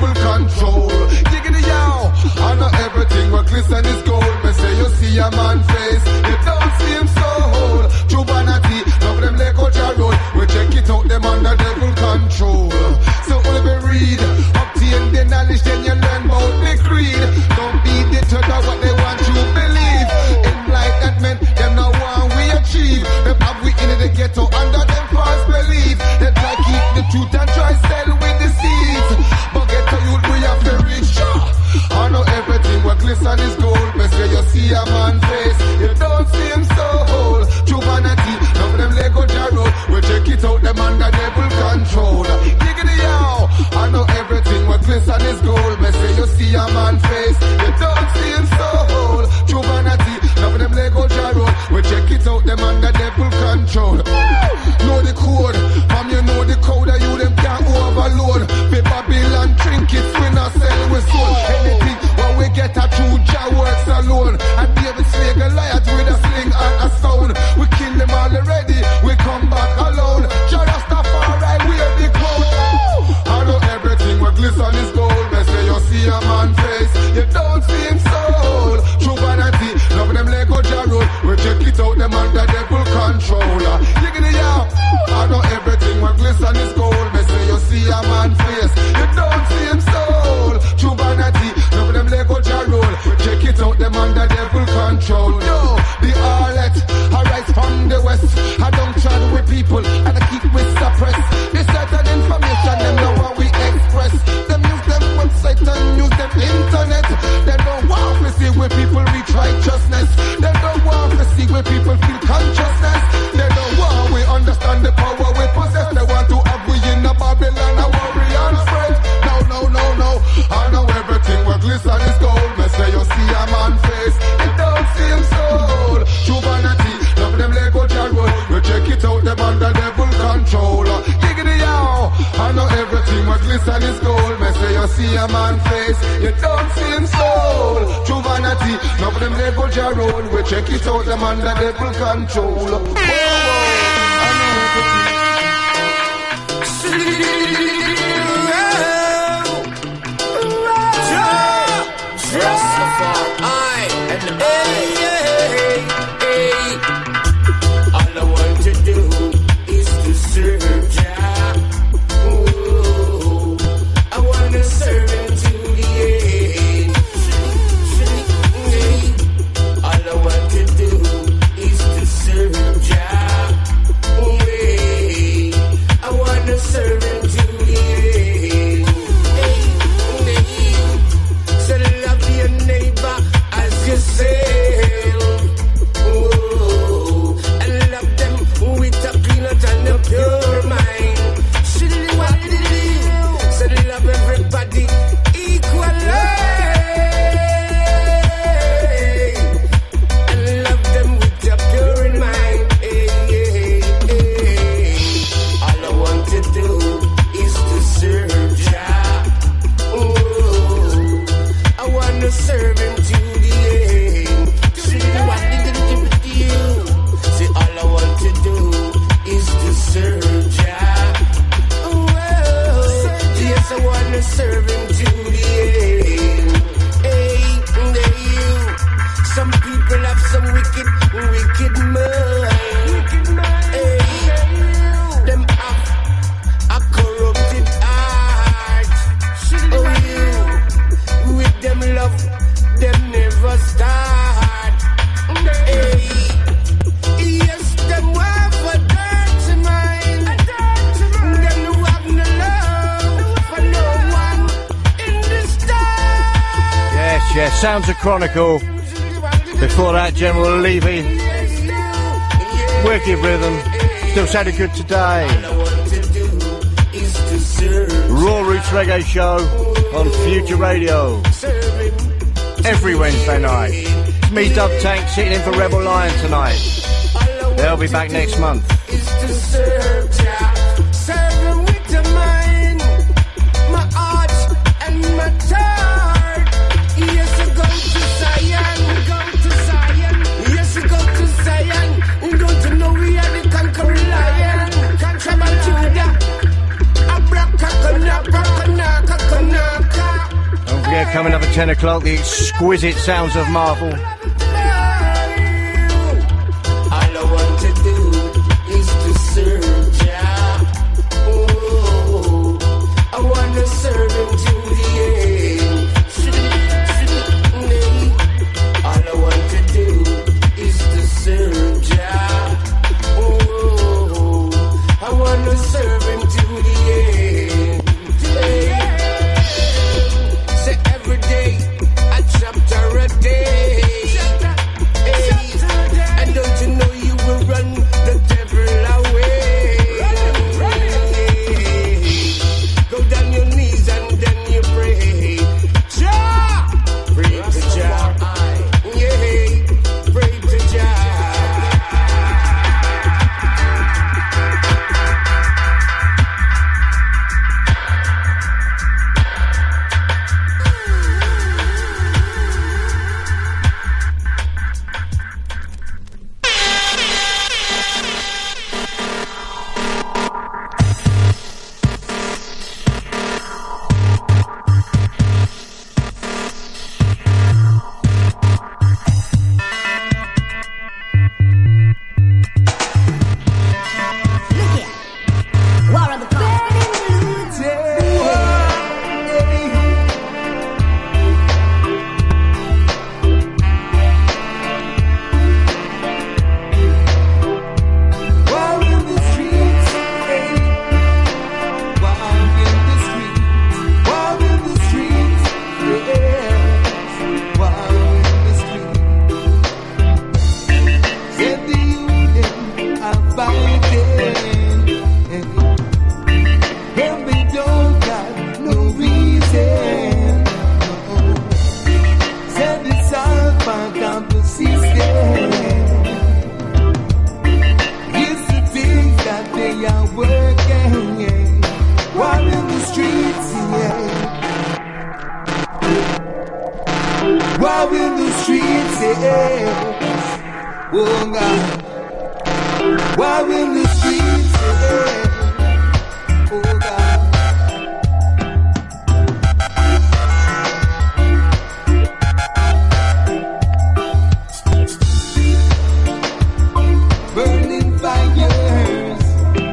devil control. Diggity yow, I know everything what glisten is gold. Me say you see a man face, you don't see him so whole. True vanity, love them like out your road. We check it out, them under devil control. So only we read, obtain the knowledge, then you learn about the creed. Don't be deterred what they want you to believe. Enlightenment, them now want we achieve. Them have we in the ghetto under them false belief. They try keep the truth and try sell with the seeds. But ghetto youth we have to reach. I know everything what glisten is gold. Best say you see a man face, you don't see him so whole. True vanity, none of them Lego Jarrow. We check it out, them under devil control. Diggity yow, I know everything what glisten is gold. Best say you see a man face, you don't see him so whole. True vanity, none of them Lego Jarrow. We check it out, them under devil control. Know the code, from you know the code, that you them can't overload. Paper bill and trinkets, we not sell with soul. Anything when we get a true Jah works alone. And David slay Goliath with a sling and a stone. We kill them all already, we come back alone. Jah Rastafari, we are the crown. I know everything what glisten is gold. They say you see a man face, you don't see him soul. True vanity, none of them Lego Jarrow. We check it out, them under devil controller. Diggity yow, I know everything what glisten is gold. They say you see a man face, you don't see him soul. True vanity, none of them Lego Jarrow. Check it out, them under devil control. Yo, the harlot, I rise from the west. I don't try with people, and I keep with suppress. They certain information, them know what we express. Them use them website and use them internet. They don't want to see where people reach righteousness. They don't want to see where people feel consciousness. They don't want we understand the power we possess. They want to have we in a Babylon, a warrior and friend. No, no, no, no. I know everything what glisten is gold. Me say you see a man face, it don't see him soul. True vanity, love them Lego Jarrow. We check it out, them under devil control. Diggity yow, I know everything what glisten is gold. Me say you see a man face, you don't see him soul. True vanity, love them Lego Jarrow. We check it out, them under devil control. Whoa, whoa, I know everything. Rastafari and the hey, hey, hey. All I want to do is to serve Jah. Ooh, I want to serve Him to the end. All I want to do is to serve Jah. Ooh, I want to serve Him to the end. So love your neighbor as yourself. Oh, and love them with a clean heart and a pure mind. Should what it is? So love everybody equally. And love them with a pure mind. Hey, hey, hey. All I want to do is to serve Jah. Oh, I wanna serve Him to the end. See what did He give it to you? See, all I want to do is to serve Jah. Oh, yes, I wanna serve Him to the end. Hey, there you. Some people have some wicked, wicked mind. Hey, them have a corrupted heart. Oh, you. With them love, them never start. Hey, yes, them have a dirty mind. Them who have no love for no one in this time. Yes, yes, Sounds of Chronicle. Before that, General Levy. Wicked rhythm. Still sounding good today. Raw Roots Reggae Show on Future Radio. Every Wednesday night. It's me, Dub Tank, sitting in for Rebel Lion tonight. They'll be back next month. Knock, knock, knock, knock, knock. Yeah, coming up at ten o'clock, the exquisite sounds of Marvel. All I want to do is to serve Jah. Oh, I want to serve Him to the end. All I want to do is to serve Jah. Oh, I want to serve Him to the end. Hey. Say every day, a chapter a day. Hey. And don't you know you will run the devil away? Go down your knees and then you pray. Jah, pray to Jah. Yeah, pray to Jah. War of the War in the streets, hey. War in the streets, war in the streets, yes. War in the streets. Said the union are fighting, hey. And they don't got no reason, no. Said it's all for campus system. It's the things that they are working, yeah. While in the streets, yeah. While in the streets, yeah. Oh God. While in the streets, yeah. Oh God. Burning fires,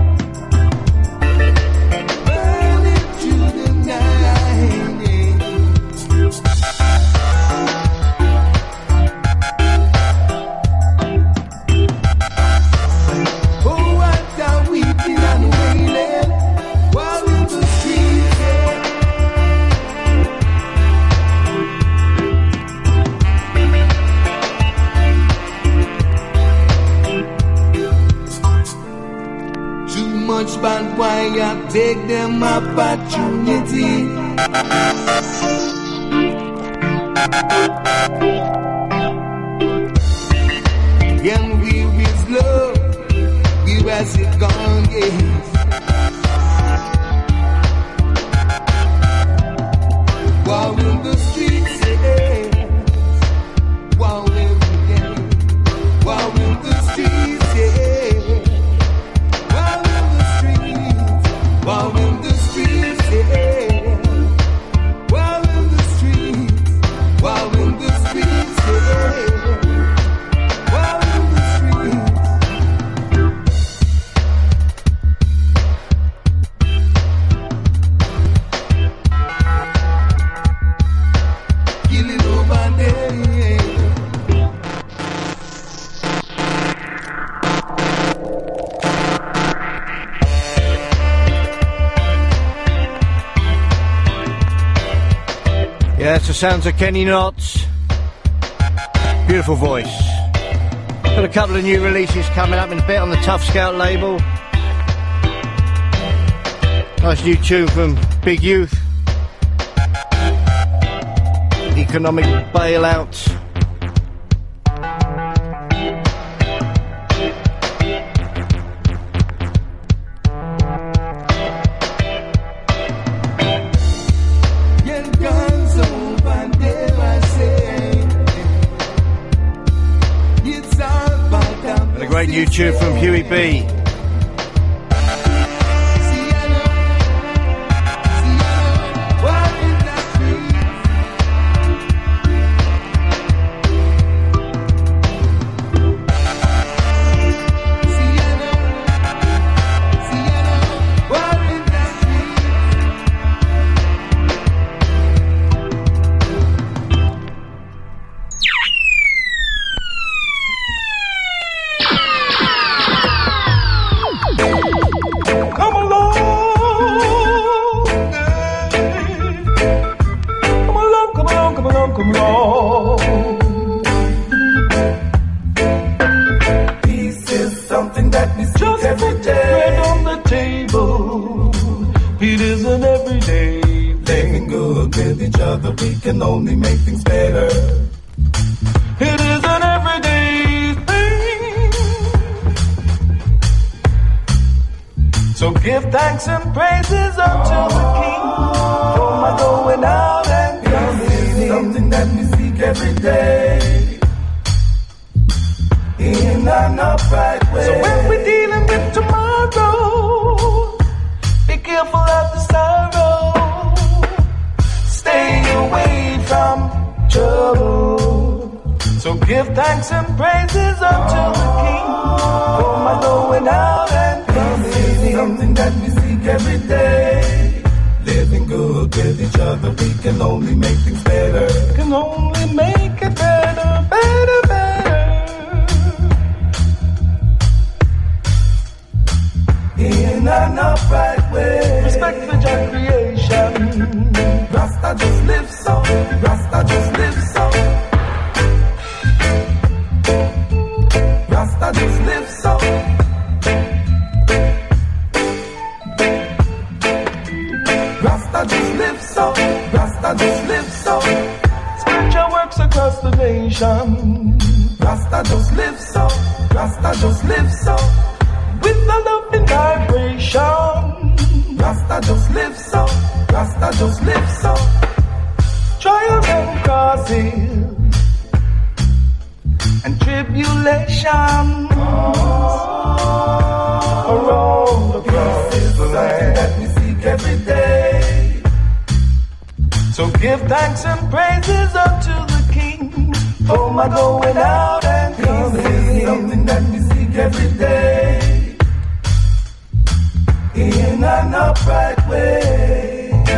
burning through the night. Oh, what a weeping and wailing while in the streets. Too much bad wire, take them opportunity. Young we with love, we was it gone, yes. While in the streets, yes. While every day, while in the streets, yes. While in the streets, while in the streets, yeah. While in the streets, while in the streets, yeah. While in the streets. Kill it over there, yeah. Yeah, that's the sounds of Kenny Knotts. Beautiful voice. Got a couple of new releases coming up in a bit on the Tough Scout label. Nice new tune from Big Youth. Economic Bailout. Get guns over there, I say. It's all about them. And a great new tune from Huey B. See, I know, see, I know, what in the streets? come along, come along. Peace is something that we seek just every day. Bread on the table. It is an everyday thing. Living good with each other, we can only make things better. It is an everyday thing. So give thanks and praises unto the King for my going out and coming in. Something that we seek every day in an upright way. So when we're dealing with tomorrow, be careful of the sorrow. Stay away from trouble. So give thanks and praises unto the King for my going out and coming in. Something that we seek every day. Living good with each other, we can only make things better. Can only make it better, better, better. In an upright way. Respect for your creation. Rasta just live so. Rasta just live so. Rasta just live so. Rasta just live so. Rasta just live so. Spiritual works across the nation. Rasta just live so. Rasta just live so. With the love and vibration. Rasta just live so. Rasta just live so. Trials and crosses and tribulations around across the land that we seek every day. So give thanks and praises unto the King for my going out and coming in. Something that we seek every day in an upright way.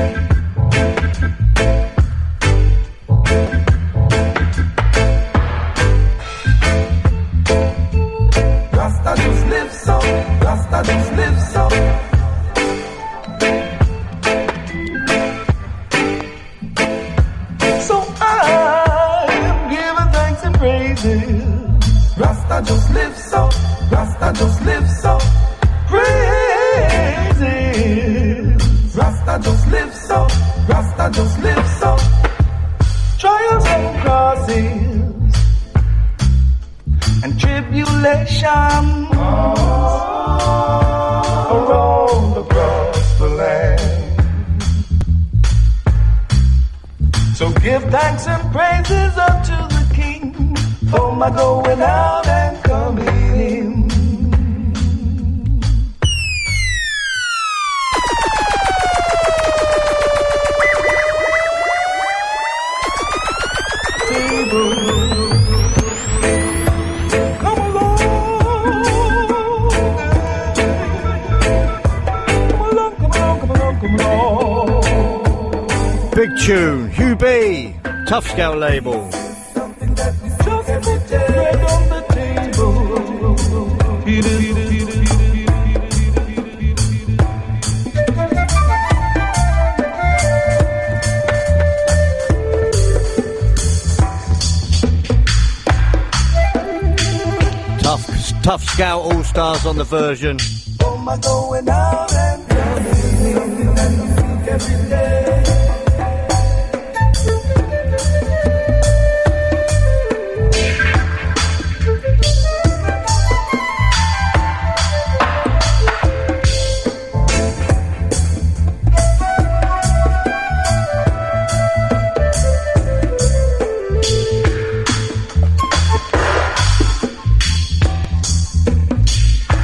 Rasta just live so. Rasta just live so. So I am giving thanks and praises. Rasta just live so. Rasta just live so. Praises. Rasta just live so. Rasta just live so. Trials and crosses and tribulations around across the land. So give thanks and praises unto the King for my going out and coming in. Big tune, Hugh B, Tough Scale label. Tough, tough Scout All Stars on the version. Oh my, going out and coming every day.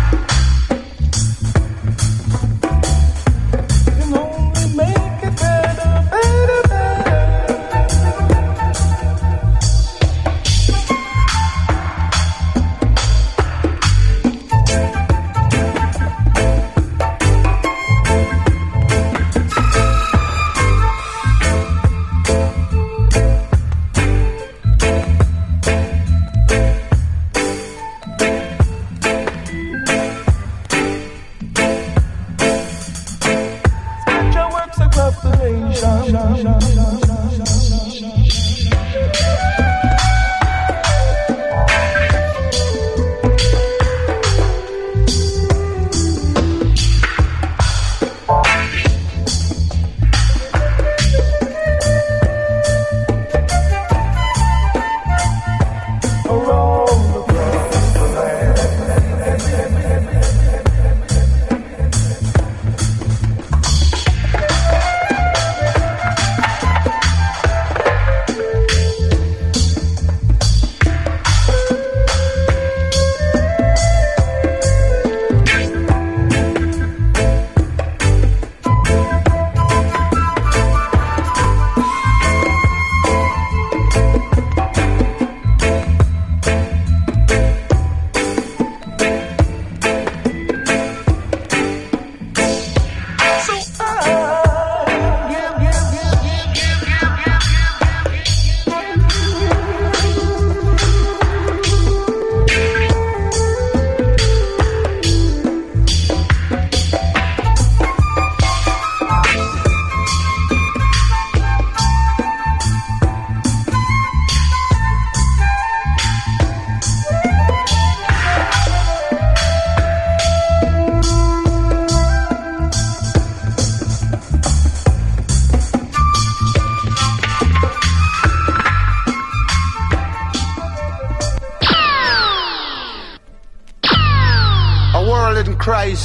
Can only make it better.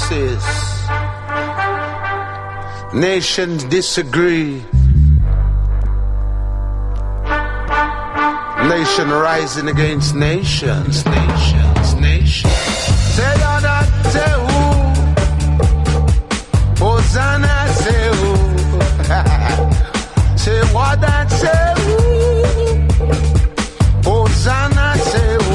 crisis. Nations disagree. Nation rising against nations, nations, nations. Say that, say who? Hosanna, say who? Say what that, say who? Hosanna, say who?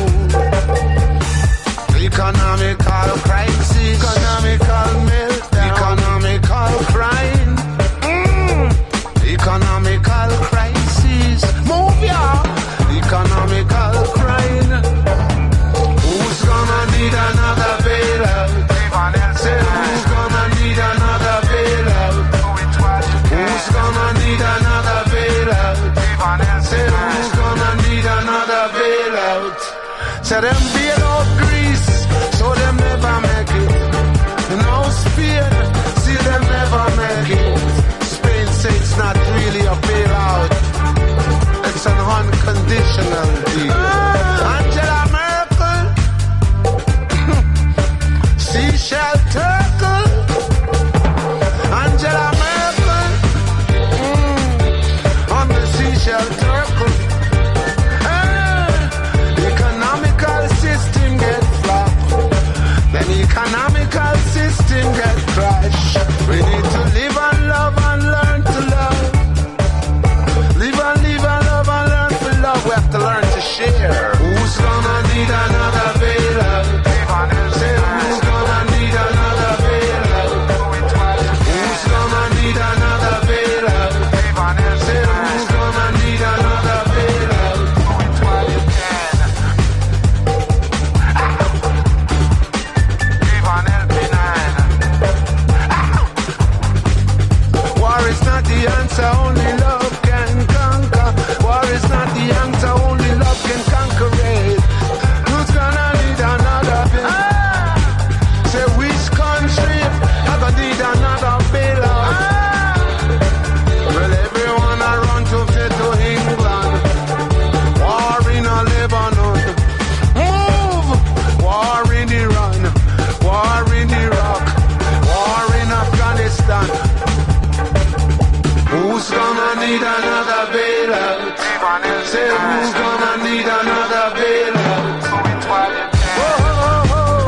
Economical crisis, economical meltdown, economical crime, mm. Economical crisis, move ya. Economical crime. Who's gonna need another bailout? Say who's gonna need another bailout? Who's gonna need another bailout? Say who's gonna need another bailout? Say them bail out Greece, so them never make it. No Spain, see them never make it. Spain say it's not really a bailout. It's an unconditional deal. Angela Merkel, seashell turtle. Angela Merkel, mm, on the seashell turtle. Hey, economical system get flopped. Then economical system get crashed. We need to live and love and learn to love. Live and live and love and learn to love. We have to learn to share. Who's gonna need another bailout? Say who's gonna need another bailout? Who's gonna need another bailout? Say who's gonna need another bailout? War is not the answer, only love can conquer. War is not the answer, only love can conquer it. Who's gonna need another bill? Ah! Say which country I gonna need another bailout? Ah! Well, everyone I run to fit to England. War in a Lebanon. Move! War in Iran. War in Iraq. War in Afghanistan. Who's gonna need another bailout? Say who's gonna need another bailout? Whoa, whoa, whoa.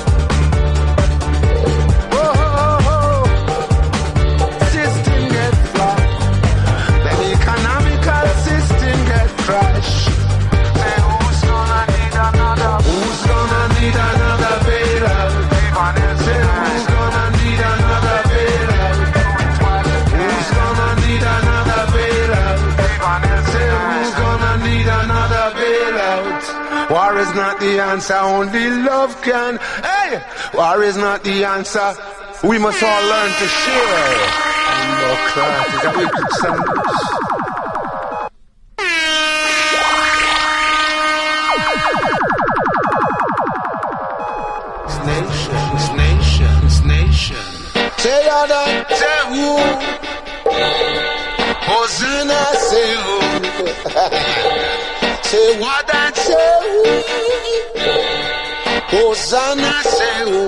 Whoa, whoa, whoa. System get flopped. The economical system get crashed. Say who's gonna need another? Who's gonna need another bailout? Say who's gonna need another bailout? Who's gonna need another bailout? Say who's gonna need another bailout? War is not the answer, only love can. Hey, war is not the answer. We must all learn to share. No crap, is that wicked sandwich? It's nation, it's nation, it's nation. Say that, say who? Hosanna, say who? Say what that say who? Hosanna, say who?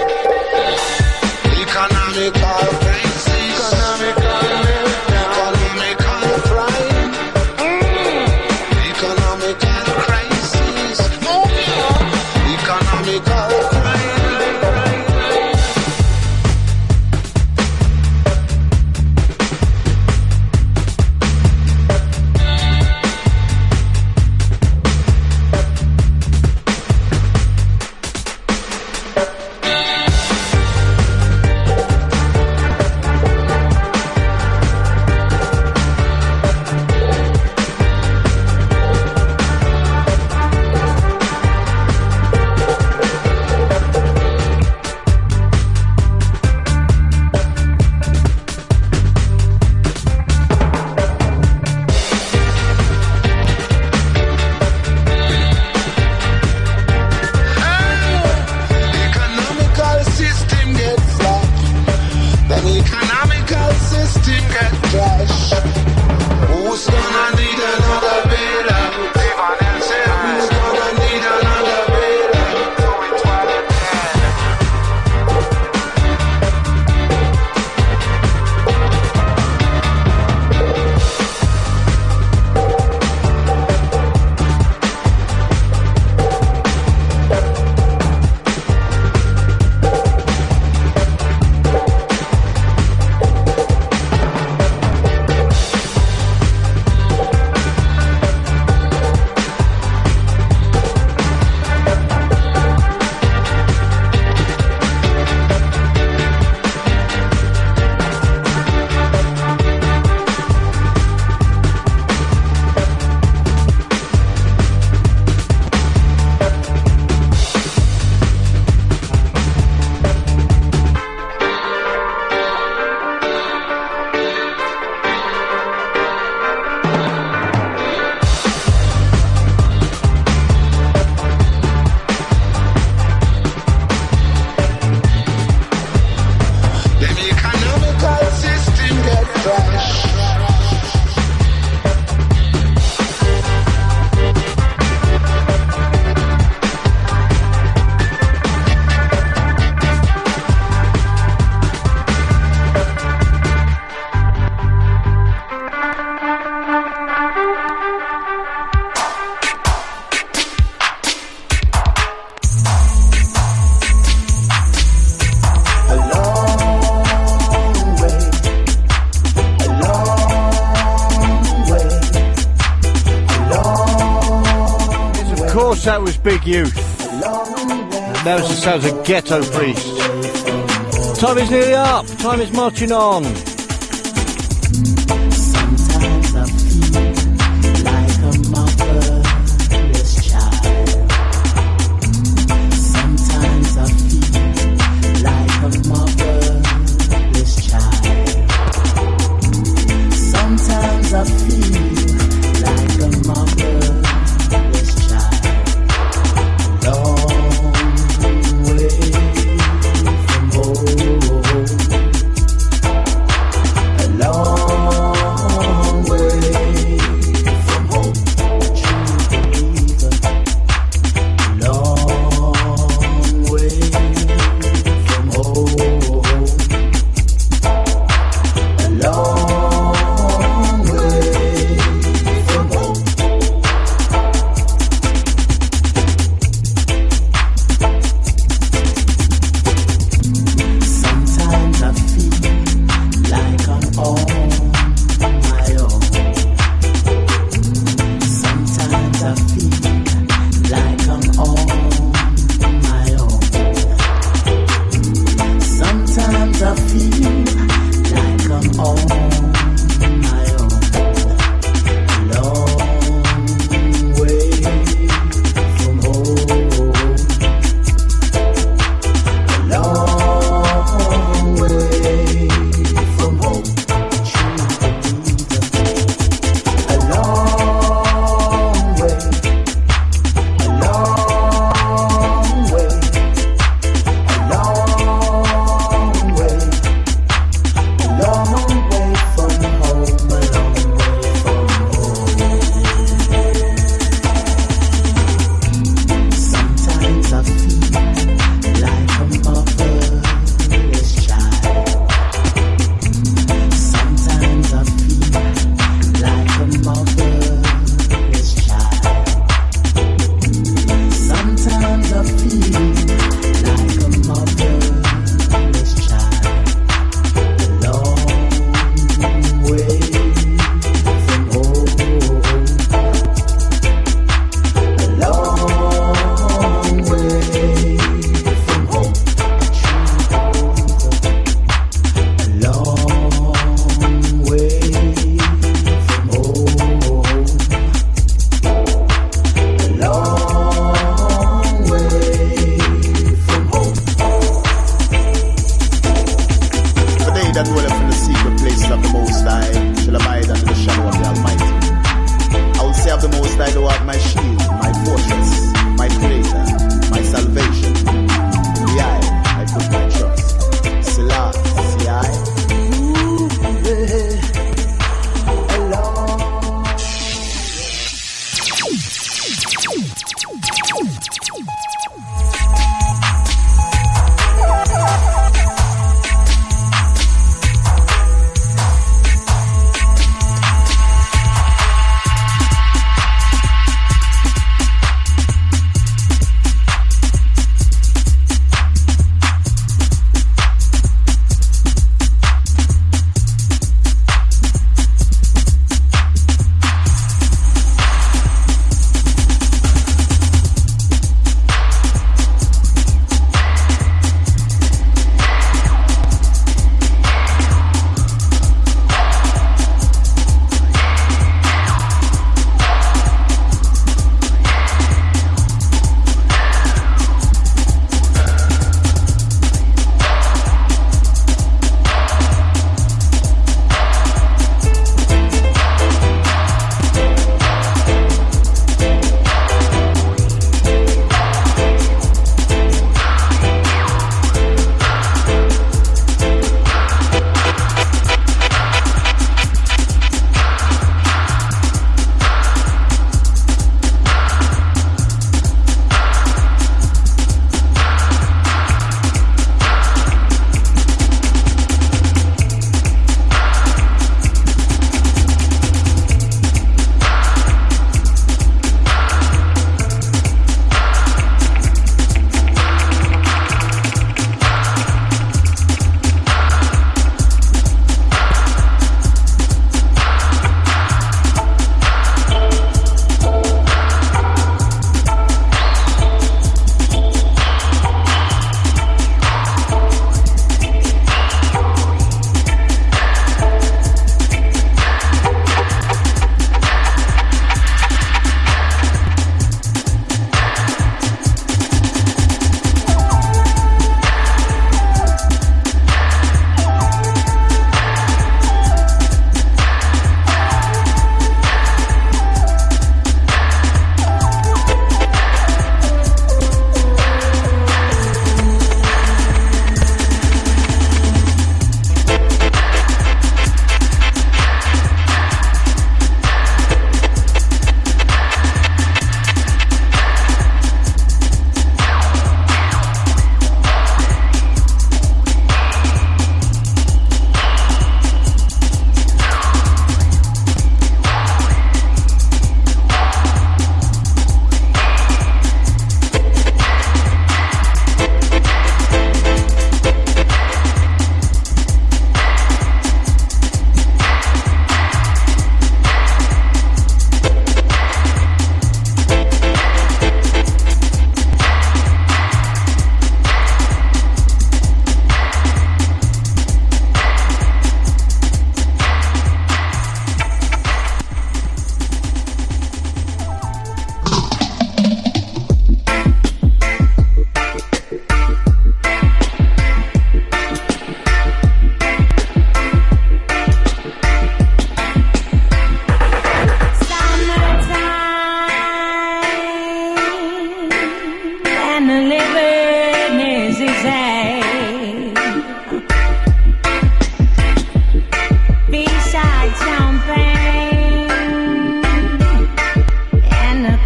Economical crisis, economical meltdown, economical crime, mm. Economical crisis, oh yeah. Economical crime. course, that was Big Youth. And that was the sounds of Ghetto Priest. Time is nearly up. Time is marching on. Sometimes I feel like a motherless child. Sometimes I feel like a motherless child. Sometimes I feel like a motherless child. Long way from home. A long way from home. True believer. Long way from home. A long way from home. Sometimes I feel like I'm on my own. Sometimes I feel like I'm on my own. Sometimes I feel like I'm on my own. Long way from home. A long way from home. True believer. A long way. A long way. A long way. A long way from home. A long way from home. Sometimes I feel like a motherless child. Sometimes I feel like a motherless child. Sometimes I feel like a motherless child. A long way from home. A long way from home. A long way from home. A long way from home. For they that dwelleth in the secret place of the Most High shall abide under the shadow of the Almighty. I will say of the Most High, thou art my shield, my fortress, my creator, my salvation. In the eye I put my trust. Selah, see I.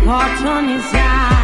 caught on his eye.